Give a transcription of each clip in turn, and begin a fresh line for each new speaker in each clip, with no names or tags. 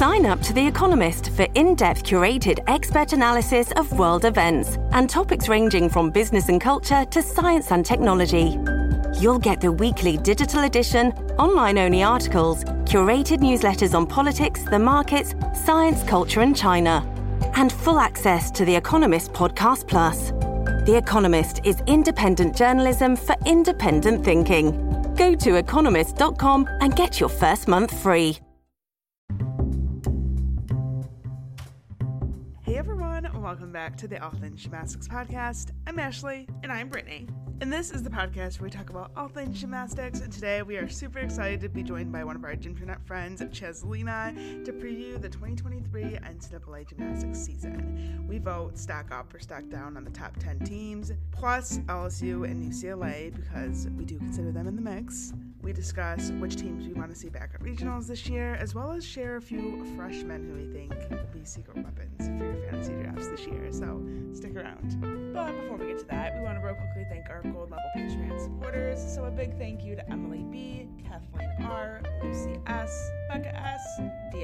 Sign up to The Economist for in-depth curated expert analysis of world events and topics ranging from business and culture to science and technology. You'll get the weekly digital edition, online-only articles, curated newsletters on politics, the markets, science, culture and China, and full access to The Economist Podcast Plus. The Economist is independent journalism for independent thinking. Go to economist.com and get your first month free.
Hey everyone, welcome back to the All Things Gymnastics Podcast. I'm Ashley.
And I'm Brittany.
And this is the podcast where we talk about all things gymnastics. And today we are super excited to be joined by one of our Gymternet friends, Cheselina, to preview the 2023 NCAA gymnastics season. We vote stack up or stack down on the top 10 teams, plus LSU and UCLA because we do consider them in the mix. We discuss which teams we want to see back at regionals this year, as well as share a few freshmen who we think will be secret weapons for your fantasy drafts this year. So stick around.
But before we get to that, we want to real quickly thank our gold level Patreon supporters. So a big thank you to Emily B, Kathleen R, Lucy S, Becca S,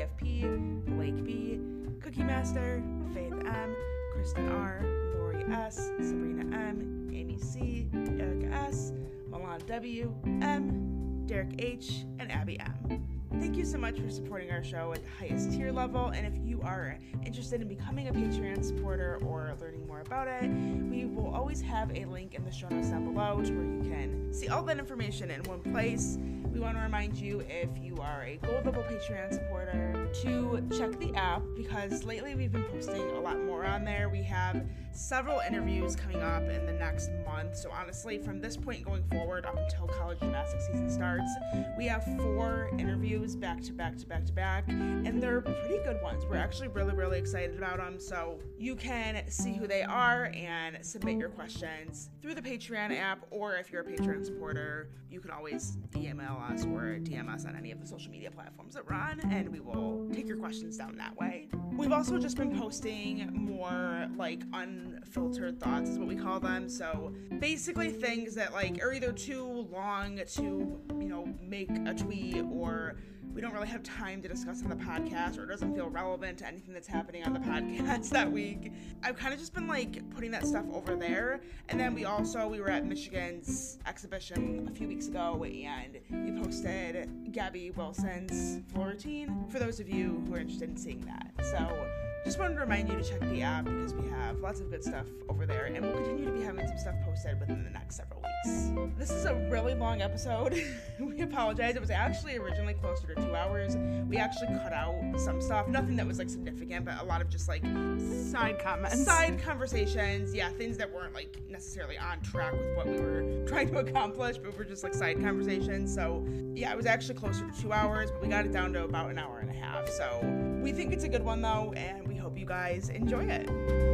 DFP, Blake B, Cookie Master, Faith M, Kristen R, Lori S, Sabrina M, Amy C, Erica S, Milan W, M, Derek H, and Abby M. Thank you so much for supporting our show at the highest tier level, and if you are interested in becoming a Patreon supporter or learning more about it, we will always have a link in the show notes down below to where you can see all that information in one place. We want to remind you, if you are a gold level Patreon supporter, to check the app, because lately we've been posting a lot more on there. We have several interviews coming up in the next month, so honestly, from this point going forward up until college gymnastics season starts, we have 4 interviews back to back to back to back, and they're pretty good ones. We're actually really excited about them, so you can see who they are and submit your questions through the Patreon app, or if you're a Patreon supporter, you can always email us or DM us on any of the social media platforms that we're on, and we will take your questions down that way. We've also just been posting more like unfiltered thoughts is what we call them, so basically things that like are either too long to, make a tweet, or we don't really have time to discuss on the podcast, or it doesn't feel relevant to anything that's happening on the podcast that week. I've kind of just been like putting that stuff over there. And then we were at Michigan's exhibition a few weeks ago, and we posted Gabby Wilson's floor routine for those of you who are interested in seeing that. So just wanted to remind you to check the app, because we have lots of good stuff over there, and we'll continue to be having some stuff posted within the next several weeks. This is a really long episode. We apologize. It was actually originally closer to 2 hours. We actually cut out some stuff, nothing that was like significant, but a lot of just like
Side
conversations, things that weren't like necessarily on track with what we were trying to accomplish, but were just like side conversations. So it was actually closer to 2 hours, but we got it down to about an hour and a half. So we think it's a good one though, and we hope you guys enjoy it.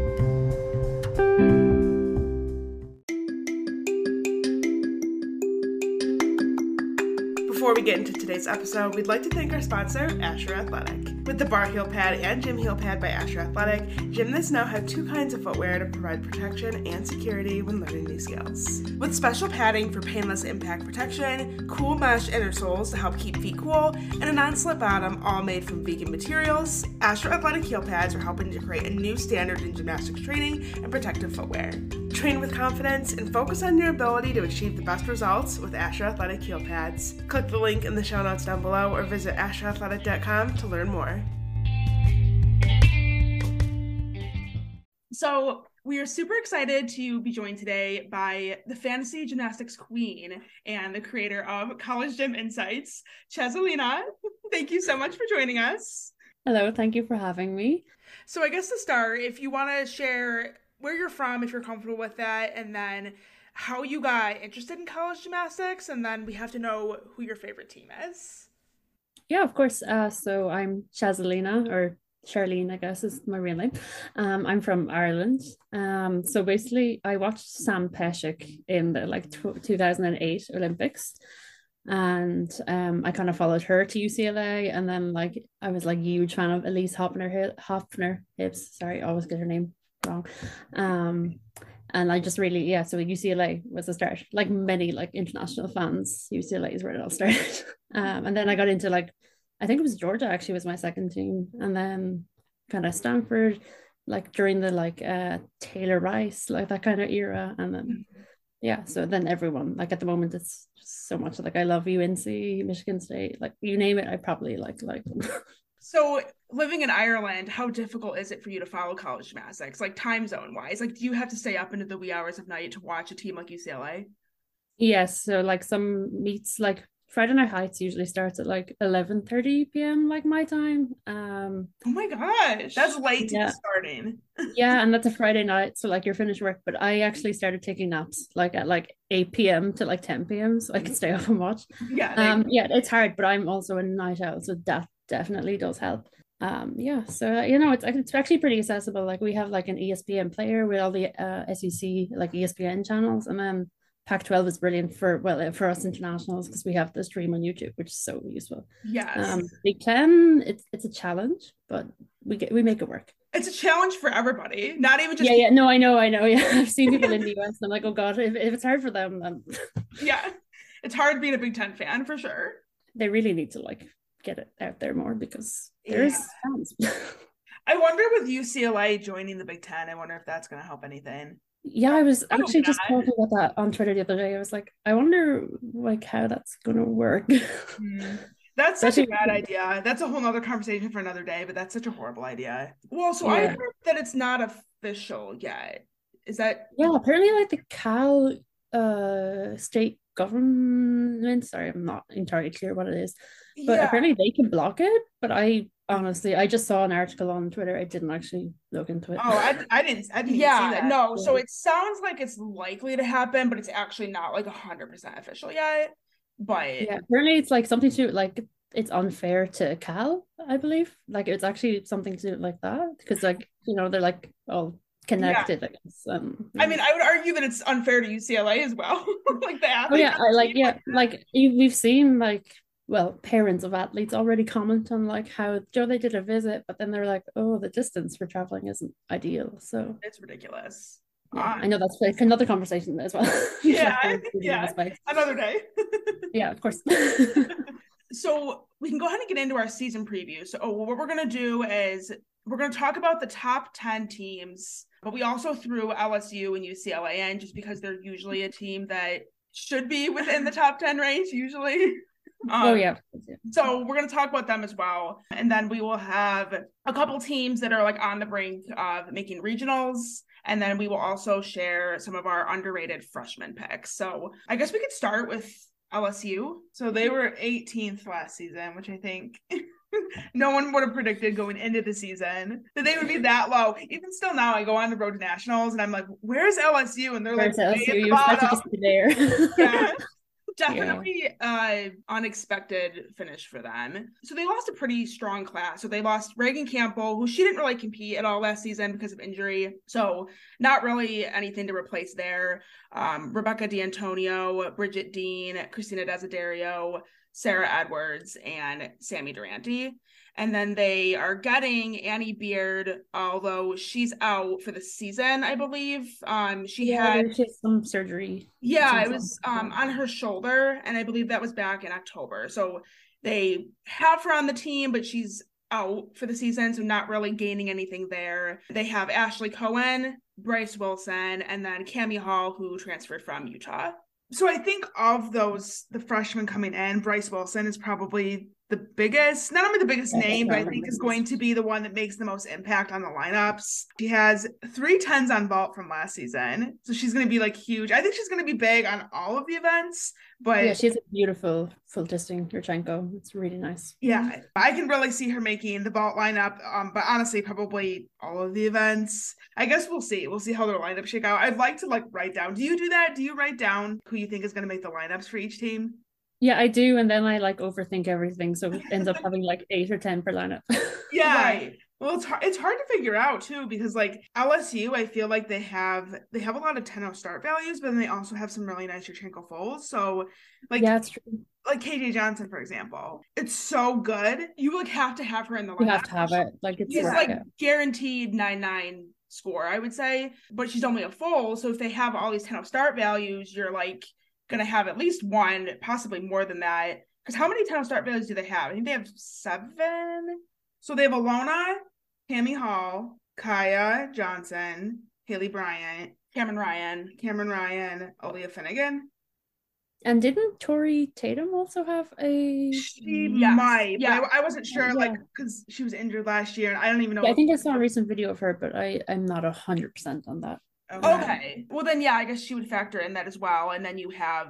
Before we get into today's episode, we'd like to thank our sponsor, Asher Athletic. With the bar heel pad and gym heel pad by Asher Athletic, gymnasts now have 2 kinds of footwear to provide protection and security when learning new skills. With special padding for painless impact protection, cool mesh inner soles to help keep feet cool, and a non-slip bottom, all made from vegan materials, Asher Athletic heel pads are helping to create a new standard in gymnastics training and protective footwear. Train with confidence and focus on your ability to achieve the best results with Asher Athletic heel pads. Click the link in the show notes down below or visit asherathletic.com to learn more. So we are super excited to be joined today by the fantasy gymnastics queen and the creator of College Gym Insights, Cheselina. Thank you so much for joining us.
Hello, thank you for having me.
So I guess to start, if you want to share where you're from, if you're comfortable with that, and then how you got interested in college gymnastics, and then we have to know who your favorite team is.
Yeah, of course. So I'm Cheselina, or Charlene, I guess is my real name. I'm from Ireland. So basically I watched Sam Pesek in the 2008 Olympics, and I kind of followed her to UCLA, and then I was a huge fan of Elise Hofner Hibbs. Sorry, I always get her name wrong. And I just really, so UCLA was the start. Like many international fans, UCLA is where it all started. And then I got into I think it was Georgia actually was my second team, and then kind of Stanford, like during the like Taylor Rice, like that kind of era, and then yeah, so then everyone, like at the moment it's just so much, like I love UNC, Michigan State, like you name it, I probably like them.
So living in Ireland, how difficult is it for you to follow college gymnastics, like time zone wise? Like, do you have to stay up into the wee hours of night to watch a team like UCLA?
Yes, so like some meets, like Friday Night Heights usually starts at like 11:30 p.m. like my time.
Oh my gosh, that's late to be
Yeah.
starting.
Yeah, and that's a Friday night, so like you're finished work. But I actually started taking naps like at like 8 p.m. to like 10 p.m. so I could stay up and watch.
Yeah,
Yeah, it's hard, but I'm also a night owl, so that definitely does help. Yeah, so it's actually pretty accessible. Like we have like an ESPN player with all the SEC like ESPN channels, and then Pac-12 is brilliant for us internationals because we have the stream on YouTube, which is so useful.
yes.
Big Ten, it's a challenge, but we make it work.
It's a challenge for everybody, not even just
Yeah, no, I know. Yeah, I've seen people in the US. And I'm like, oh God, if it's hard for them, then
yeah, it's hard being a Big Ten fan for sure.
they really need to like get it out there more because there's fans.
I wonder with UCLA joining the Big Ten, I wonder if that's going to help anything.
Yeah, I was
I hope
actually just
not.
talking about that on Twitter the other day. I was like, I wonder like how that's gonna work.
That's such a
Especially-
bad idea. That's a whole nother conversation for another day, but that's such a horrible idea. Well, so I
Yeah.
heard that it's not official yet. Is that
Yeah, apparently like the Cal state government, sorry, I'm not entirely clear what it is, but
yeah.
apparently they can block it. But I honestly, I just saw an article on Twitter. I didn't actually look into it.
Oh, I didn't even see that. No, so
Yeah.
it sounds like it's likely to happen, but it's actually not like 100% official yet. But
Yeah, apparently it's like something to like it's unfair to Cal, I believe. Like it's actually something to do like that because like they're like all connected, I guess.
I mean, I would argue that it's unfair to UCLA as well. Like the
Oh
athletes.
yeah, we've seen like parents of athletes already comment on like how they did a visit, but then they're like, oh, the distance for traveling isn't ideal. So
It's ridiculous.
yeah, I know that's like another conversation as well.
Yeah,
yeah,
another day.
Yeah, of course.
So we can go ahead and get into our season preview. So what we're going to do is we're going to talk about the top 10 teams, but we also threw LSU and UCLA in just because they're usually a team that should be within the top 10 range usually.
Oh yeah.
So we're going to talk about them as well. And then we will have a couple teams that are like on the brink of making regionals. And then we will also share some of our underrated freshman picks. So I guess we could start with LSU. So they were 18th last season, which I think no one would have predicted going into the season that they would be that low. Even still now, I go on the road to nationals and I'm like, where's LSU? And they're
Where's
like,
LSU? You're supposed to just be there.
Yeah. Definitely unexpected finish for them. So they lost a pretty strong class. So they lost Reagan Campbell, who she didn't really compete at all last season because of injury. So not really anything to replace there. Rebecca D'Antonio, Bridget Dean, Christina Desiderio, Sarah Edwards, and Sammy Durante. And then they are getting Annie Beard, although she's out for the season, I believe. She had
some surgery.
Yeah, it was on her shoulder, and I believe that was back in October. So they have her on the team, but she's out for the season, so not really gaining anything there. They have Ashley Cohen, Bryce Wilson, and then Cammie Hall, who transferred from Utah. So I think of those, the freshmen coming in, Bryce Wilson is probably the biggest, not only the biggest name, but I think is going to be the one that makes the most impact on the lineups. She has 3 10s on vault from last season. So she's going to be like huge. I think she's going to be big on all of the events, but
yeah, she has a beautiful full testing Yurchenko. It's really nice.
Yeah, I can really see her making the vault lineup. But honestly, probably all of the events. I guess we'll see. We'll see how their lineups shake out. I'd like to like write down. Do you do that? Do you write down who you think is going to make the lineups for each team?
Yeah, I do, and then I like overthink everything, so it ends up having like 8 or 10 per lineup.
Yeah. Right. Well, it's hard to figure out too, because like LSU, I feel like they have a lot of 10-0 start values, but then they also have some really nice Yurchenko fulls. So like,
yeah, it's true.
Like KJ Johnson, for example, it's so good. You like have to have her in the lineup.
You have to have it. Like it's
like guaranteed 9-9 score, I would say, but she's only a full. So if they have all these 10-0 start values, you're like going to have at least one, possibly more than that,
because how many time start videos do they have? I think they have 7. So they have Alona, Tammy Hall, Kaya Johnson, Haley Bryant,
Cameron Ryan,
Aaliyah Finnegan.
And didn't Tori Tatum also have a?
She might,
yeah.
but I wasn't sure, like, because she was injured last year, and I don't even know.
Yeah, I think I saw a recent video of her, but I'm not 100% on that.
Okay. Well, then, yeah, I guess she would factor in that as well. And then you have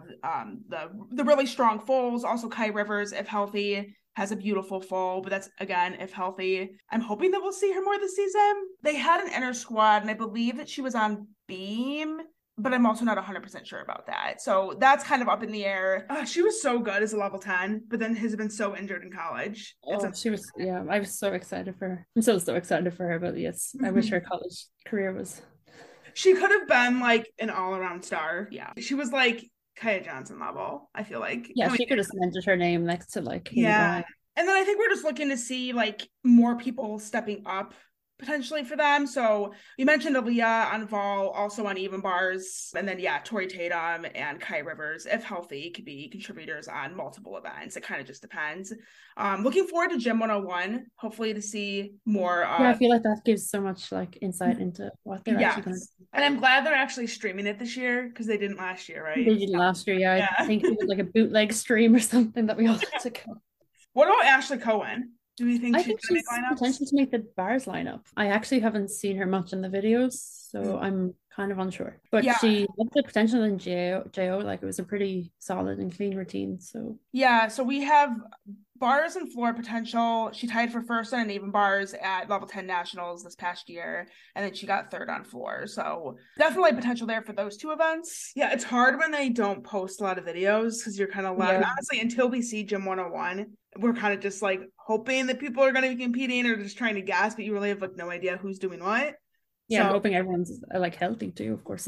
the really strong foals. Also, Kai Rivers, if healthy, has a beautiful foal, but that's, again, if healthy. I'm hoping that we'll see her more this season. They had an inner squad, and I believe that she was on Beam, but I'm also not 100% sure about that. So that's kind of up in the air.
She was so good as a level 10, but then has been so injured in college.
She was, I was so excited for her. I'm still so excited for her, but yes, I wish her college career was.
She could have been like an all-around star. Yeah. She was like Kaya Johnson level, I feel like.
Yeah, she could have cemented her name next to like.
Yeah. And then I think we're just looking to see like more people stepping up potentially for them. So you mentioned Aaliyah on Vol, also on Even Bars. And then, yeah, Tori Tatum and Kai Rivers, if healthy, could be contributors on multiple events. It kind of just depends. Looking forward to Gym 101, hopefully to see more.
Yeah, I feel like that gives so much like insight into what they're actually going to do.
And I'm glad they're actually streaming it this year because they didn't last year, right?
They did last year, yeah. I think it was like a bootleg stream or something that we all had to go.
What about Ashley Cohen? Do we think
she's potential to make the bars lineup? I actually haven't seen her much in the videos, so I'm kind of unsure. But she had the potential in JO, like it was a pretty solid and clean routine. So
yeah, so we have bars and floor potential. She tied for first on Even Bars at level 10 nationals this past year, and then she got third on floor. So definitely potential there for those two events.
Yeah, it's hard when they don't post a lot of videos because you're kind of left. Yeah. Honestly, until we see Gym 101, we're kind of just like hoping that people are going to be competing or just trying to guess, but you really have like no idea who's doing what.
Yeah, so, I'm hoping everyone's like healthy too, of course.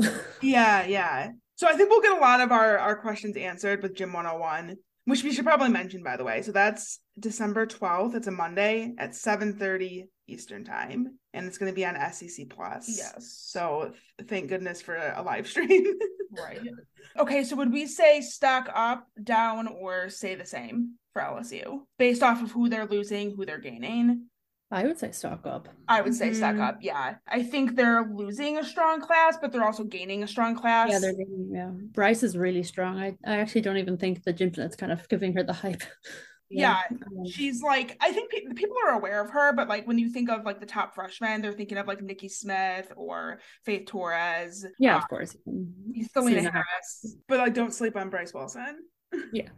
Yeah. So I think we'll get a lot of our questions answered with Gym 101, which we should probably mention, by the way. So that's December 12th. It's a Monday at 7:30 Eastern time, and it's going to be on SEC Plus.
Yes.
So thank goodness for a live stream.
Right. Okay, so would we say stock up, down, or stay the same for LSU based off of who they're losing, who they're gaining?
I would say stock up.
I would say stock up, yeah. I think they're losing a strong class, but they're also gaining a strong class.
Yeah, they're gaining, yeah. Bryce is really strong. I actually don't even think the Gymnet's kind of giving her the hype.
Yeah, she's like, I think people are aware of her, but like when you think of like the top freshmen, they're thinking of like Nikki Smith or Faith Torres.
Yeah, of course.
Selena Harris.
But like, don't sleep on Bryce Wilson.
Yeah.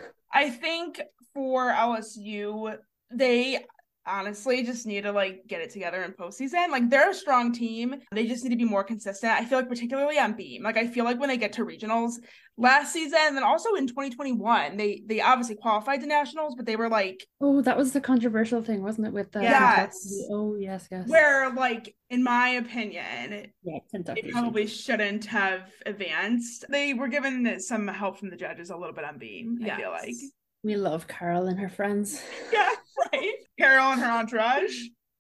I think for LSU, they honestly just need to like get it together in postseason. Like they're a strong team. They just need to be more consistent. I feel like particularly on Beam. Like I feel like when they get to regionals last season and then also in 2021, they obviously qualified to nationals, but they were like,
oh, that was the controversial thing, wasn't it? With the yes.
Where like in my opinion,
Kentucky
they probably shouldn't have advanced. They were given some help from the judges a little bit on Beam. I feel like
we love Carol and her friends.
Yeah, right. Carol and her entourage.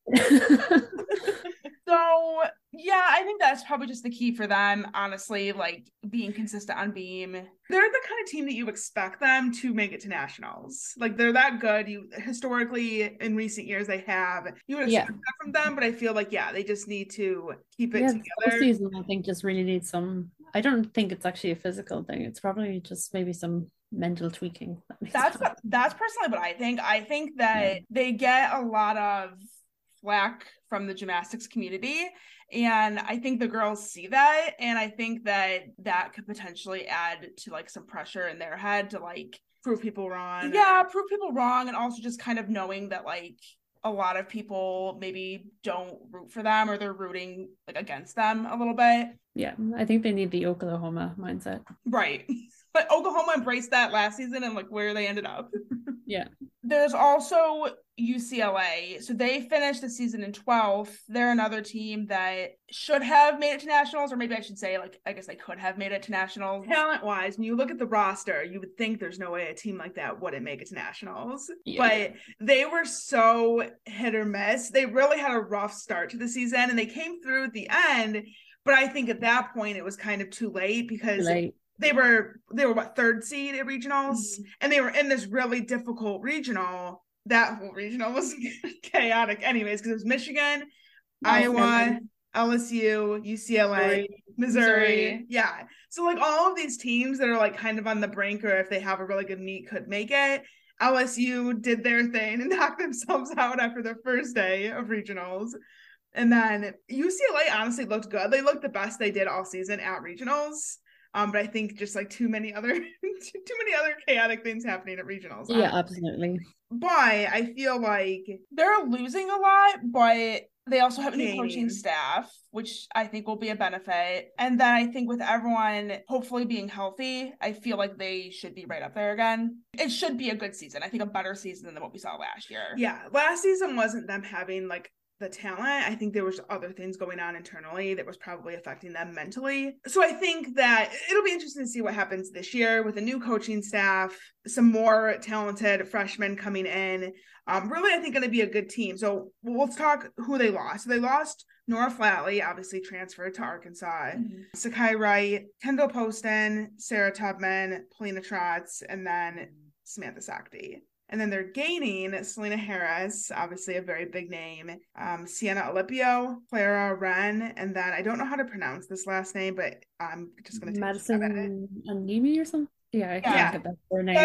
So, yeah, I think that's probably just the key for them, honestly, like being consistent on Beam.
They're the kind of team that you expect them to make it to nationals. Like they're that good. You historically in recent years they have. You would expect that from them, but I feel like they just need to keep it together.
The season I think just really needs some. I don't think it's actually a physical thing. It's probably just maybe some mental tweaking.
That's personally what I think. I think that they get a lot of flack from the gymnastics community, and I think the girls see that, and I think that could potentially add to like some pressure in their head to like
prove people wrong.
Prove people wrong, and also just kind of knowing that like a lot of people maybe don't root for them or they're rooting like against them a little bit.
Yeah, I think they need the Oklahoma mindset.
Right. But Oklahoma embraced that last season and like where they ended up.
Yeah.
There's also UCLA. So they finished the season in 12th. They're another team that should have made it to nationals, or maybe I should say, like, I guess they could have made it to nationals.
Talent-wise, when you look at the roster, you would think there's no way a team like that wouldn't make it to nationals. Yeah. But they were so hit or miss. They really had a rough start to the season, and they came through at the end. But I think at that point, it was kind of too late because they were what, third seed at regionals, and they were in this really difficult regional. That whole regional was chaotic, anyways, because it was Michigan, Iowa, LSU, UCLA, Missouri. Yeah. So like all of these teams that are like kind of on the brink, or if they have a really good meet, could make it. LSU did their thing and knocked themselves out after the first day of regionals. And then UCLA honestly looked good. They looked the best they did all season at regionals. But I think just like too many other chaotic things happening at regionals.
Yeah, absolutely.
But I feel like
they're losing a lot, but they also have a new coaching staff, which I think will be a benefit. And then I think with everyone hopefully being healthy, I feel like they should be right up there again. It should be a good season. I think a better season than what we saw last year.
Yeah, last season wasn't them having like the talent. I think there was other things going on internally that was probably affecting them mentally. So I think that it'll be interesting to see what happens this year with a new coaching staff, some more talented freshmen coming in. Really, I think going to be a good team. So let's talk who they lost. So they lost Nora Flatley, obviously transferred to Arkansas, Sakai Wright, Kendall Poston, Sarah Tubman, Polina Trotz, and then Samantha Sakti. And then they're gaining Selena Harris, obviously a very big name, Sienna Alipio, Clara Wren, and then I don't know how to pronounce this last name, but I'm just going to
Madison Anemi or something. Yeah,
that's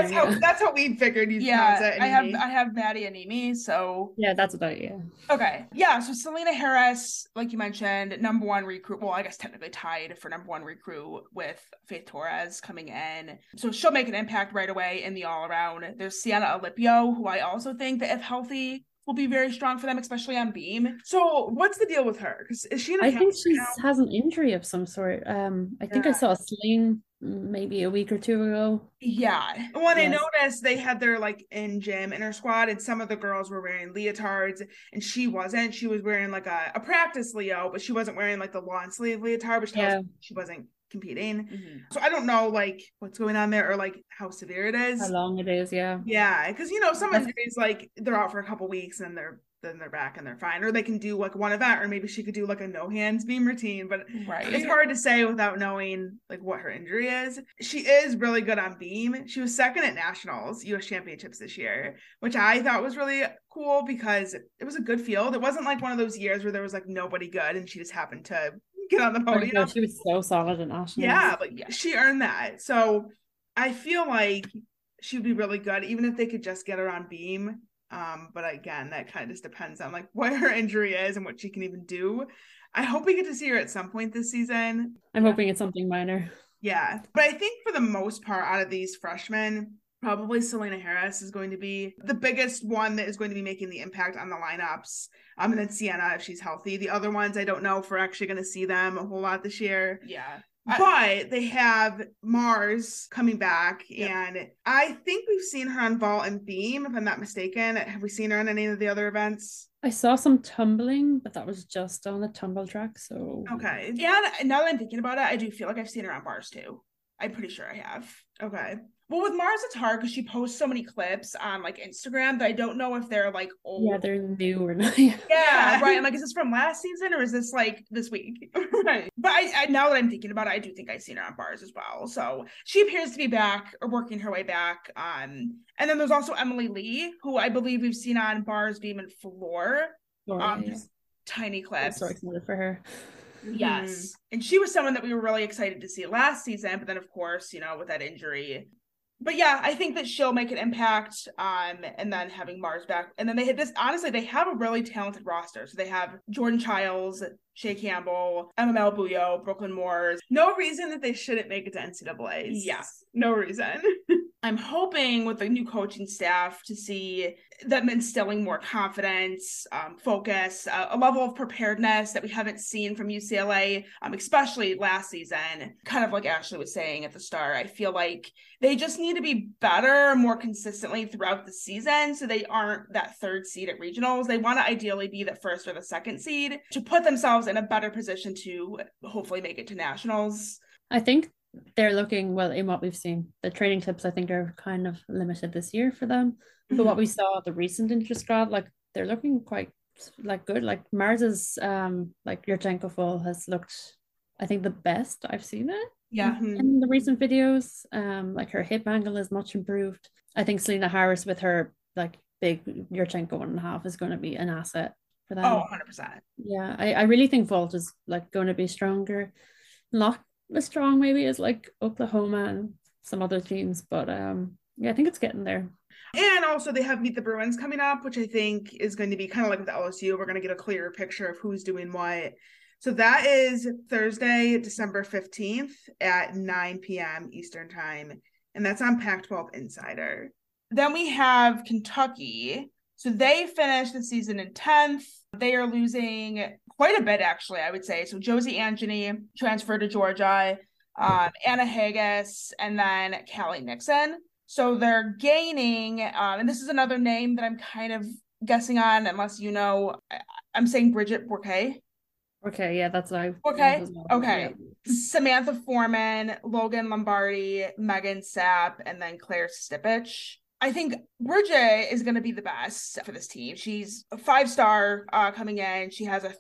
how we figured you'd pronounce it.
I have Maddie Anemi, so
yeah, that's about
Okay, yeah. So Selena Harris, like you mentioned, number one recruit. Well, I guess technically tied for number one recruit with Faith Torres coming in, so she'll make an impact right away in the all around. There's Sienna Alipio, who I also think that if healthy will be very strong for them, especially on beam.
So what's the deal with her? Because is she?
I think she has an injury of some sort. I think I saw a sling maybe a week or two ago.
Yeah. When I noticed they had their like in gym inner squad, and some of the girls were wearing leotards, and she wasn't. She was wearing like a practice Leo, but she wasn't wearing like the long sleeve leotard, which tells me she wasn't competing. So I don't know like what's going on there, or like how severe it is,
how long it is. Yeah,
because some injuries like they're out for a couple weeks and then they're back and they're fine, or they can do like one event, or maybe she could do like a no hands beam routine, but it's hard to say without knowing like what her injury is. She is really good on beam. She was second at nationals US championships this year, which I thought was really cool because it was a good field. It wasn't like one of those years where there was like nobody good and she just happened to get on the podium.
No, she was so solid at nationals.
Yeah, but she earned that. So I feel like she would be really good even if they could just get her on beam. But again, that kind of just depends on like what her injury is and what she can even do. I hope we get to see her at some point this season.
I'm hoping it's something minor.
Yeah. But I think for the most part out of these freshmen, probably Selena Harris is going to be the biggest one that is going to be making the impact on the lineups. And then Sienna, if she's healthy. The other ones, I don't know if we're actually going to see them a whole lot this year.
Yeah.
But they have Mars coming back, and I think we've seen her on vault and beam, if I'm not mistaken. Have we seen her on any of the other events?
I saw some tumbling, but that was just on the tumble track, so...
Okay.
Yeah, now that I'm thinking about it, I do feel like I've seen her on bars, too. I'm pretty sure I have.
Okay.
Well, with Mars, it's hard because she posts so many clips on like Instagram that I don't know if they're like old.
Yeah, they're new or not.
Yeah, right. I'm like, is this from last season or is this like this week? Right. But I now that I'm thinking about it, I do think I've seen her on bars as well. So she appears to be back or working her way back. And then there's also Emily Lee, who I believe we've seen on bars, beam, and floor. Just tiny clips.
I'm so excited for her.
Yes. And she was someone that we were really excited to see last season, but then of course, with that injury. But yeah, I think that she'll make an impact and then having Mars back. And then they have a really talented roster. So they have Jordan Childs, Shay Campbell, MML Buyo, Brooklyn Moores.
No reason that they shouldn't make it to NCAAs.
Yes.
No reason.
I'm hoping with the new coaching staff to see them instilling more confidence, focus, a level of preparedness that we haven't seen from UCLA, especially last season. Kind of like Ashley was saying at the start, I feel like they just need to be better more consistently throughout the season so they aren't that third seed at regionals. They want to ideally be the first or the second seed to put themselves in a better position to hopefully make it to nationals.
I think they're looking, well, in what we've seen, the training tips I think are kind of limited this year for them. But what we saw, the recent intergrad, like they're looking quite like good. Like Mars's like Yurchenko full has looked, I think, the best I've seen it.
Yeah.
in the recent videos. Like her hip angle is much improved. I think Selena Harris with her like big Yurchenko 1.5 is going to be an asset for them.
Oh, 100%.
Yeah, I really think Vault is like going to be stronger. Not as strong maybe as like Oklahoma and some other teams, but yeah, I think it's getting there.
And also they have Meet the Bruins coming up, which I think is going to be kind of like with LSU. We're going to get a clearer picture of who's doing what. So that is Thursday, December 15th at 9 p.m. Eastern time. And that's on Pac-12 Insider.
Then we have Kentucky. So they finished the season in 10th. They are losing quite a bit, actually, I would say. So Josie Angeny transferred to Georgia, Anna Haggis, and then Callie Nixon. So they're gaining, and this is another name that I'm kind of guessing on, unless you know. I'm saying Bridget Bourquet.
Okay, yeah, that's what I.
Okay,
well.
okay.
Yeah.
Samantha Foreman, Logan Lombardi, Megan Sapp, and then Claire Stipich. I think Bridget is going to be the best for this team. She's a 5-star coming in. She has a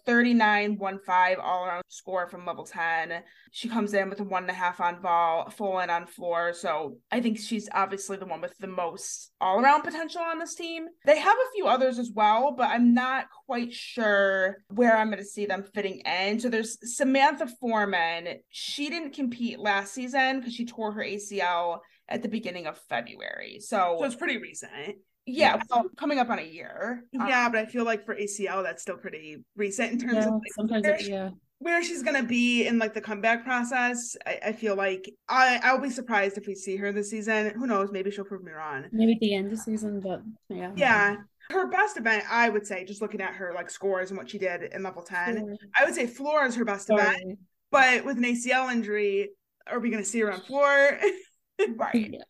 39.15 all-around score from level 10. She comes in with a 1.5 on ball, full in on floor. So I think she's obviously the one with the most all-around potential on this team. They have a few others as well, but I'm not quite sure where I'm going to see them fitting in. So there's Samantha Foreman. She didn't compete last season because she tore her ACL at the beginning of February. So
it's pretty recent.
Yeah, well, coming up on a year.
Yeah, but I feel like for ACL, that's still pretty recent in terms of like,
sometimes
where she's going to be in like the comeback process. I feel like I'll be surprised if we see her this season. Who knows? Maybe she'll prove me wrong.
Maybe at the end of the season, but yeah.
Yeah. Her best event, I would say, just looking at her like scores and what she did in level 10, I would say floor is her best event. But with an ACL injury, are we going to see her on floor?
Right.
Yeah.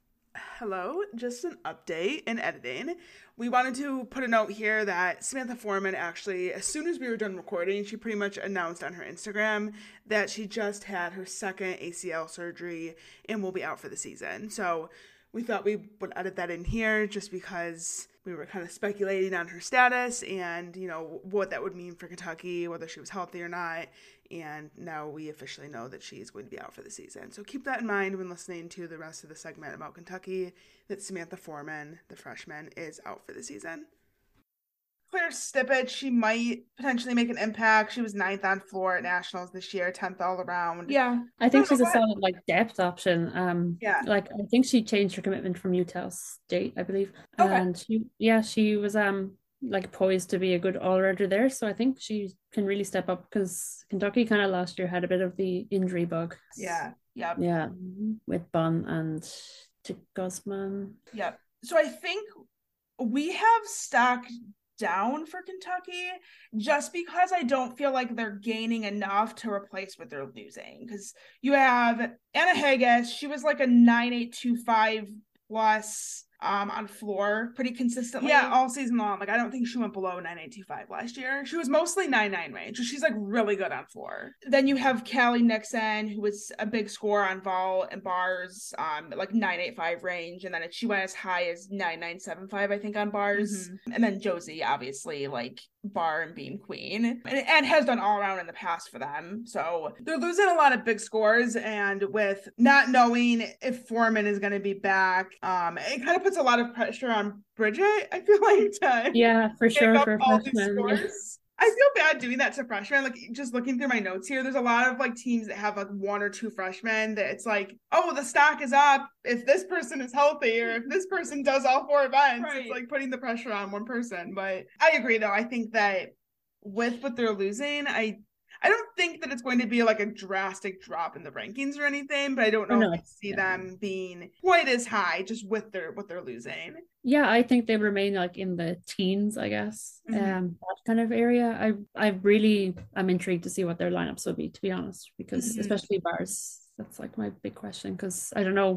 Hello, just an update in editing. We wanted to put a note here that Samantha Foreman actually, as soon as we were done recording, she pretty much announced on her Instagram that she just had her second ACL surgery and will be out for the season. So we thought we would edit that in here just because we were kind of speculating on her status and, you know, what that would mean for Kentucky, whether she was healthy or not. And now we officially know that she's going to be out for the season. So keep that in mind when listening to the rest of the segment about Kentucky, that Samantha Foreman, the freshman, is out for the season. Claire Stipich, she might potentially make an impact. She was 9th on floor at Nationals this year, 10th all around.
Yeah.
I think she's a solid like depth option.
Yeah.
Like I think she changed her commitment from Utah State, I believe.
Okay.
And she was like poised to be a good all-rounder there. So I think she can really step up because Kentucky kind of last year had a bit of the injury bug.
Yeah. Yep.
Yeah. With Bunn and Guzman.
Yep. So I think we have stock down for Kentucky just because I don't feel like they're gaining enough to replace what they're losing. Because you have Anna Haggis, she was like a 9.825 plus on floor pretty consistently.
Yeah, all season long. Like I don't think she went below 9.825 last year. She was mostly 9.9 range. So she's like really good on floor.
Then you have Callie Nixon, who was a big scorer on vol and bars, like 9.85 range, and then she went as high as 9.975, I think, on bars. Mm-hmm. And then Josie, obviously, like bar and beam queen, and has done all around in the past for them. So
they're losing a lot of big scores, and with not knowing if Foreman is going to be back, it kind of puts a lot of pressure on Bridget, I feel like, to
for sure, for freshmen.
I feel bad doing that to freshmen. Like just looking through my notes here, there's a lot of like teams that have like 1 or 2 freshmen that it's like, oh, the stock is up if this person is healthy or if this person does all 4 events. Right. It's like putting the pressure on one person. But I agree though. I think that with what they're losing, I don't think that it's going to be like a drastic drop in the rankings or anything, but I don't know if I see them being quite as high just with what they're losing.
Yeah, I think they remain like in the teens, I guess.
Mm-hmm.
That kind of area. I really am intrigued to see what their lineups will be, to be honest, because especially bars, that's like my big question, because I don't know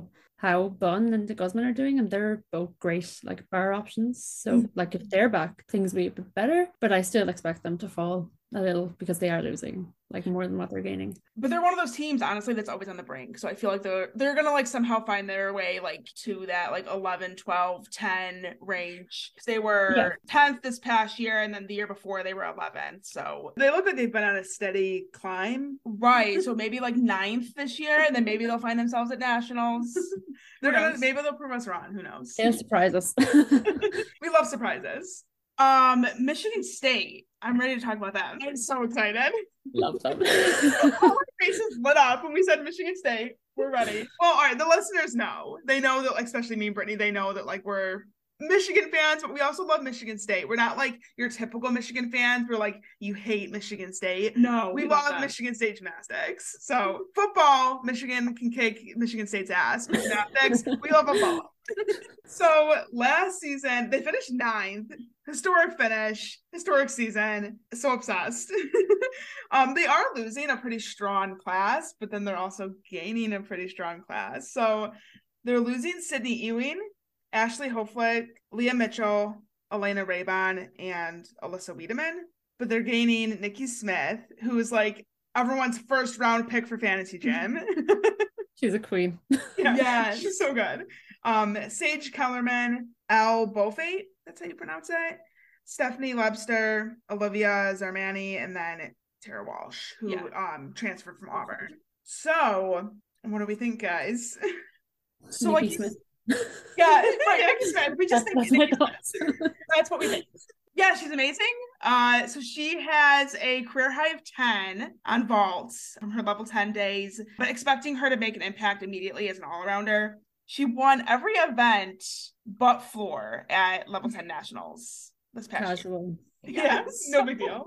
how Bun and De Guzman are doing, and they're both great like bar options. So like if they're back, things will be a bit better, but I still expect them to fall a little because they are losing like more than what they're gaining.
But they're one of those teams, honestly, that's always on the brink. So I feel like they're gonna like somehow find their way like to that like 11, 12, 10 range. They were 10th this past year, and then the year before they were 11th. So
they look like they've been on a steady climb.
Right. So maybe like 9th this year, and then maybe they'll find themselves at nationals.
Maybe they'll prove us wrong. Who knows?
They'll surprise us.
We love surprises.
Michigan State. I'm ready to talk about that. I'm so excited.
Love them.
All our faces lit up when we said Michigan State. We're ready. Well, all right. The listeners know. They know that, like, especially me and Brittany, they know that, like, we're Michigan fans, but we also love Michigan State. We're not like your typical Michigan fans. We're like, you hate Michigan State.
No,
we love Michigan State gymnastics. So football, Michigan can kick Michigan State's ass. Gymnastics, we love football. So last season, they finished 9th. Historic finish, historic season. So obsessed. They are losing a pretty strong class, but then they're also gaining a pretty strong class. So they're losing Sydney Ewing, Ashley Hoflick, Leah Mitchell, Elena Raybon, and Alyssa Wiedemann. But they're gaining Nikki Smith, who is like everyone's first round pick for Fantasy Gym.
She's a queen.
Yeah, she's so good. Sage Kellerman, Elle Beaufait, that's how you pronounce it. Stephanie Lebster, Olivia Zarmani, and then Tara Walsh, who transferred from Auburn. So, what do we think, guys?
So
Nikki
like
Smith.
Yeah, right. Nikki Smith. We just think that's what we think. Yeah, she's amazing. So she has a career high of 10 on vaults from her level 10 days, but expecting her to make an impact immediately as an all-arounder. She won every event but floor at level 10 nationals this past year. Yeah, no big deal.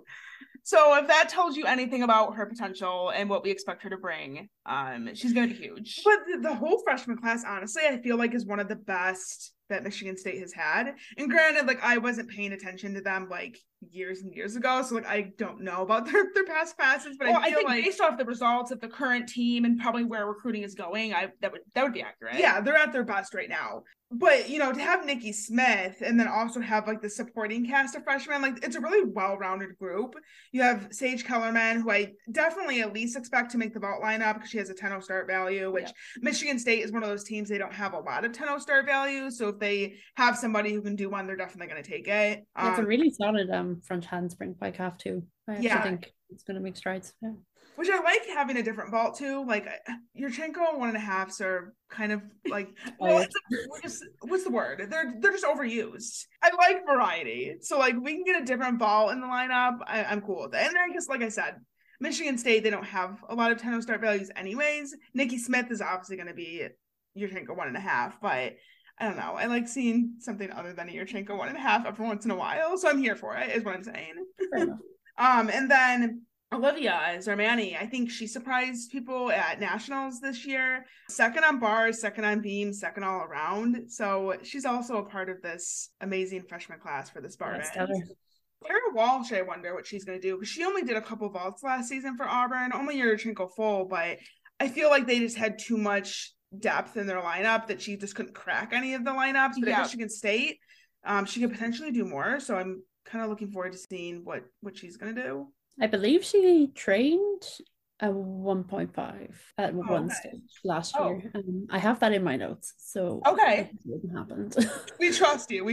So if that tells you anything about her potential and what we expect her to bring, she's going to be huge.
But the whole freshman class, honestly, I feel like is one of the best that Michigan State has had. And granted, like, I wasn't paying attention to them like years and years ago, so like I don't know about their past classes, but I think
like based off the results of the current team and probably where recruiting is going, that would be accurate.
Yeah, they're at their best right now. But, you know, to have Nikki Smith and then also have like the supporting cast of freshmen, like it's a really well-rounded group. You have Sage Kellerman, who I definitely at least expect to make the vault lineup because she has a 10-0 start value, which Michigan State is one of those teams, they don't have a lot of 10-0 start value. So if they have somebody who can do one, they're definitely going to take it.
It's a really solid front handspring by calf too. I actually think it's going to make strides. Yeah.
Which I like having a different vault too. Like Yurchenko 1.5s are kind of like, well, what's the word? They're just overused. I like variety. So like we can get a different vault in the lineup. I'm cool with it. And I guess, like I said, Michigan State, they don't have a lot of 10-0 start values anyways. Nikki Smith is obviously going to be Yurchenko 1.5, but I don't know. I like seeing something other than a Yurchenko 1.5 every once in a while. So I'm here for it, is what I'm saying.
Fair enough.
And then Olivia Zarmani, I think she surprised people at nationals this year. Second on bars, second on beams, second all around. So she's also a part of this amazing freshman class for the Spartans. Tara Walsh, I wonder what she's going to do, because she only did a couple vaults last season for Auburn, only Yurchenko full, but I feel like they just had too much depth in their lineup that she just couldn't crack any of the lineups. But at Michigan State, she could potentially do more. So I'm kind of looking forward to seeing what she's going to do.
I believe she trained a 1.5 at one stage last year. I have that in my notes. So
okay,
it didn't happen.
We trust you.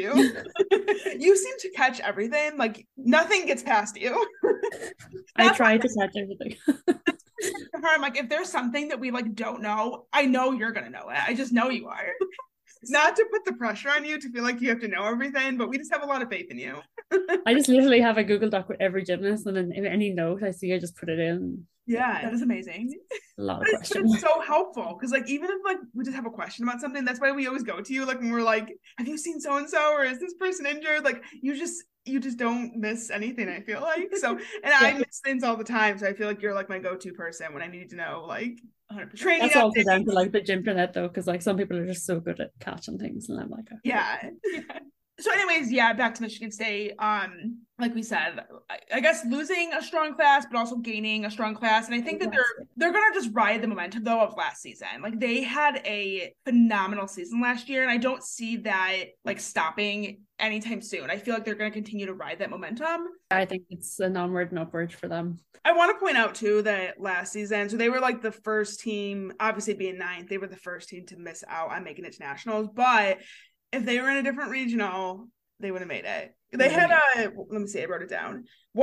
You seem to catch everything. Like nothing gets past you.
I try to catch everything.
I'm like, if there's something that we like don't know, I know you're gonna know it. I just know you are.
Not to put the pressure on you to feel like you have to know everything, but we just have a lot of faith in you.
I just literally have a Google Doc with every gymnast, and then if any note I see, I just put it in.
Yeah, that is amazing.
A lot of questions.
It's so helpful because, like, even if like we just have a question about something, that's why we always go to you. Like when we're like, "Have you seen so and so?" or "Is this person injured?" Like you just don't miss anything. I feel like so, and I miss things all the time. So I feel like you're like my go-to person when I need to know like 100%. Training.
That's also down to like the Gymplanet though, because like some people are just so good at catching things, and I'm like,
yeah.
So anyways, back to Michigan State. like we said, I guess losing a strong class, but also gaining a strong class. And I think that they're gonna just ride the momentum though of last season. Like they had a phenomenal season last year, and I don't see that like stopping anytime soon. I feel like they're gonna continue to ride that momentum.
I think it's an onward and upward for them.
I want to point out too that last season, so they were like the first team, obviously being ninth, they were the first team to miss out on making it to nationals. But if they were in a different regional, they would have made it. They had let me see, I wrote it down,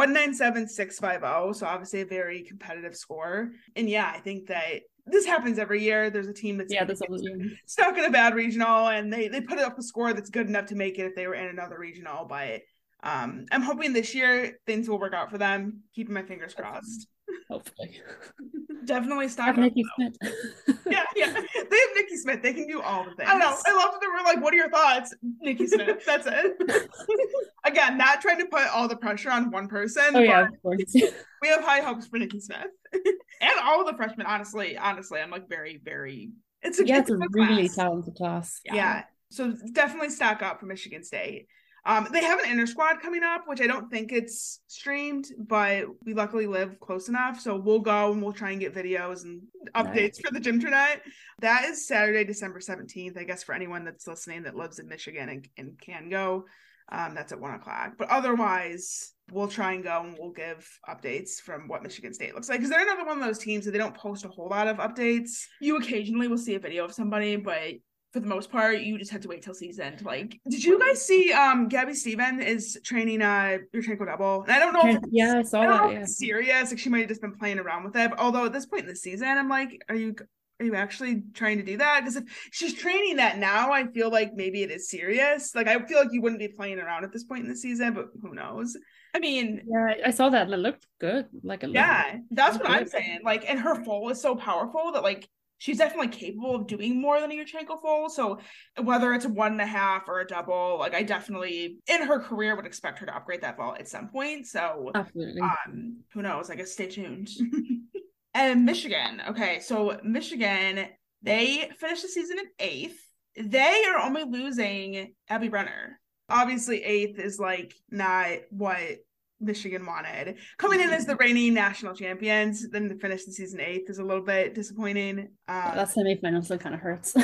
197,650. So obviously a very competitive score. And yeah, I think that this happens every year. There's a team that's stuck in a bad regional, and they put up a score that's good enough to make it if they were in another regional. But I'm hoping this year things will work out for them. Keeping my fingers crossed.
Hopefully.
Definitely stop
Nikki Smith.
yeah. They have Nikki Smith. They can do all the things. I don't know. I love that they were like, what are your thoughts? Nikki Smith. That's it. Again, not trying to put all the pressure on one person.
Oh, yeah, of course.
We have high hopes for Nikki Smith. And all of the freshmen, honestly, I'm like very, very... It's a
really talented class.
Yeah. So definitely stock up for Michigan State. They have an inter squad coming up, which I don't think it's streamed, but we luckily live close enough. So we'll go and we'll try and get videos and updates for the Gymternet. That is Saturday, December 17th, I guess, for anyone that's listening that lives in Michigan and can go. That's at 1:00. But otherwise, we'll try and go and we'll give updates from what Michigan State looks like. Because they're another one of those teams that they don't post a whole lot of updates. You occasionally will see a video of somebody, but for the most part, you just have to wait till season to like. Did you guys see Gabby Steven is training Yurchenko double? And I don't know if
I saw that.
It's serious. Like she might have just been playing around with it. But although at this point in the season, I'm like, are you actually trying to do that? Because if she's training that now, I feel like maybe it is serious. Like I feel like you wouldn't be playing around at this point in the season, but who knows? I mean,
yeah, I saw that and it looked good.
That's what I'm saying. Like, and her full is so powerful that like she's definitely capable of doing more than a Yurchenko full. So whether it's a 1.5 or a double, like I definitely in her career would expect her to upgrade that vault at some point. So
absolutely.
Who knows? I guess stay tuned. And Michigan. Okay, so Michigan, they finished the season in 8th. They are only losing Abby Brenner. Obviously, 8th is like not what Michigan wanted. Coming in as the reigning national champions, then to finish the season 8th is a little bit disappointing.
That semifinal still kind of hurts.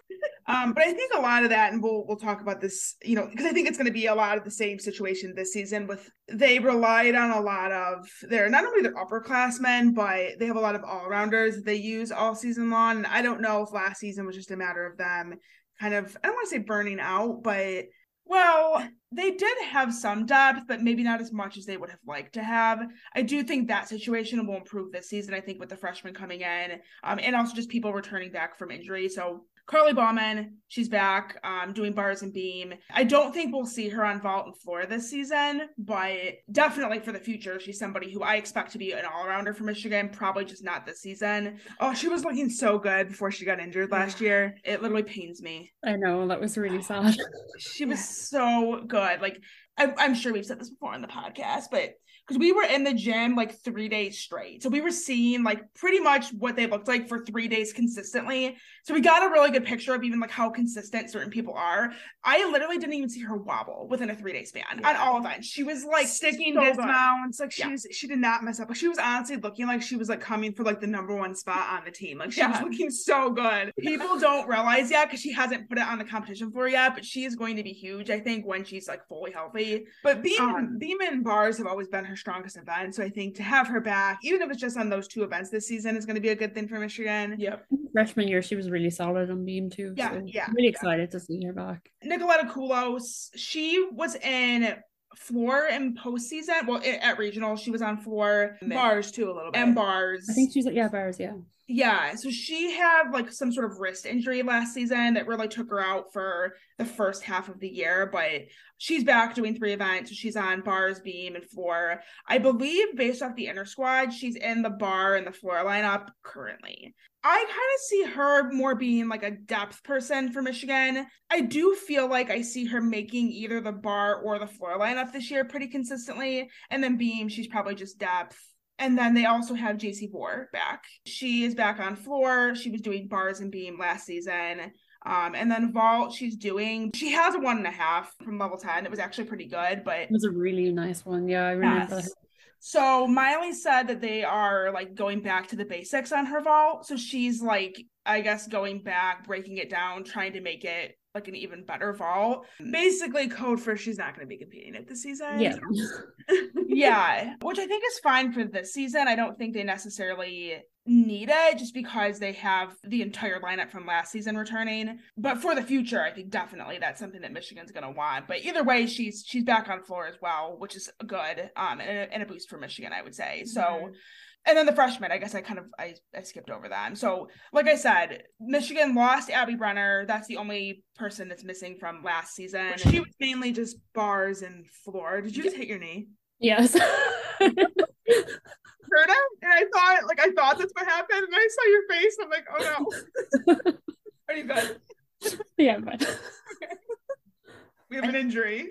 But I think a lot of that, and we'll talk about this, you know, because I think it's going to be a lot of the same situation this season. With they relied on a lot of their not only their upperclassmen, but they have a lot of all-rounders that they use all season long. And I don't know if last season was just a matter of them kind of, I don't want to say burning out, but well, they did have some depth, but maybe not as much as they would have liked to have. I do think that situation will improve this season, I think, with the freshmen coming in, and also just people returning back from injury. So Carly Bauman, she's back doing bars and beam. I don't think we'll see her on vault and floor this season, but definitely for the future, she's somebody who I expect to be an all-rounder for Michigan, probably just not this season. Oh, she was looking so good before she got injured last year. It literally pains me.
I know, that was really sad.
She was so good. Like, I'm sure we've said this before on the podcast, but because we were in the gym like 3 days straight. So we were seeing like pretty much what they looked like for 3 days consistently. So we got a really good picture of even like how consistent certain people are. I literally didn't even see her wobble within a 3-day span on all events. She was like sticking dismounts. Like she did not mess up. Like she was honestly looking like she was like coming for like the number 1 spot on the team. Like she was looking so good. People don't realize yet because she hasn't put it on the competition floor yet, but she is going to be huge, I think, when she's like fully healthy. But beam and bars have always been her strongest event. So I think to have her back, even if it's just on those 2 events this season, is going to be a good thing for Michigan.
Yep.
Freshman year, she was really solid on beam too.
Yeah,
so
yeah.
I'm really excited to see her back.
Nicoletta Koulos, she was in floor in postseason. Well, at regional, she was on floor. Bars too a little bit. And bars.
I think she's like, bars, yeah.
Yeah, so she had like some sort of wrist injury last season that really took her out for the first half of the year, but she's back doing 3 events. So she's on bars, beam, and floor. I believe based off the inner squad, she's in the bar and the floor lineup currently. I kind of see her more being like a depth person for Michigan. I do feel like I see her making either the bar or the floor lineup this year pretty consistently. And then beam, she's probably just depth. And then they also have JC Bohr back. She is back on floor. She was doing bars and beam last season.
And then vault, she has a 1.5 from level 10. It was actually pretty good, but
It was a really nice one. Yeah, I remember.
yes. So Miley said that they are like going back to the basics on her vault. So she's like, I guess going back, breaking it down, trying to make it like an even better vault.
Basically code for she's not going to be competing at this season.
Yeah.
Yeah, which I think is fine for this season. I don't think they necessarily need it just because they have the entire lineup from last season returning. But for the future, I think definitely that's something that Michigan's going to want. But either way, she's back on floor as well, which is good and a boost for Michigan, I would say. So and then the freshmen, I guess I skipped over them. So like I said, Michigan lost Abby Brenner. That's the only person that's missing from last season.
She was mainly just bars and floor. Did you just hit your knee?
Yes.
Heard it? And I thought that's what happened. And I saw your face. I'm like, oh no. Are you good?
Yeah, but
We have an injury.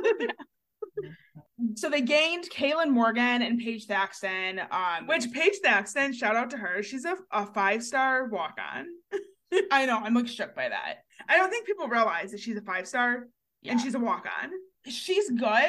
So they gained Kaylin Morgan and Paige Thaxton.
Which Paige Thaxton, shout out to her. She's a 5-star walk-on.
I know, I'm like shook by that.
I don't think people realize that she's a 5-star and she's a walk-on.
She's good.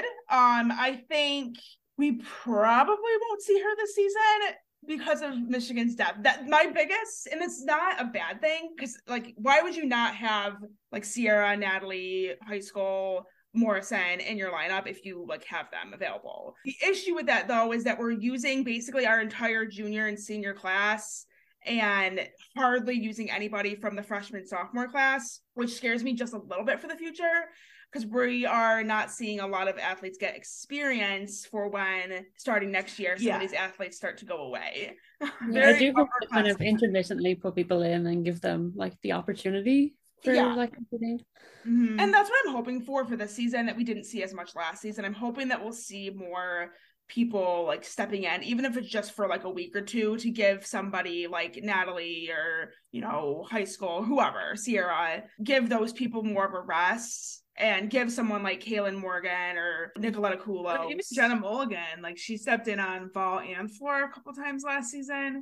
I think we probably won't see her this season because of Michigan's depth. That my biggest, and it's not a bad thing, because like, why would you not have like Sierra, Natalie, high school, Morrison in your lineup if you like have them available? The issue with that though is that we're using basically our entire junior and senior class and hardly using anybody from the freshman sophomore class, which scares me just a little bit for the future, because we are not seeing a lot of athletes get experience for when starting next year some of these athletes start to go away.
Yeah, I do hope to kind of intermittently put people in and give them like the opportunity for like competing.
And that's what I'm hoping for this season that we didn't see as much last season. I'm hoping that we'll see more people like stepping in, even if it's just for like a week or two, to give somebody like Natalie or, you know, high school, whoever, Sierra, give those people more of a rest and give someone like Kaylin Morgan or Nicoletta Kulo.
Even Jenna Mulligan, like she stepped in on vault and floor a couple times last season.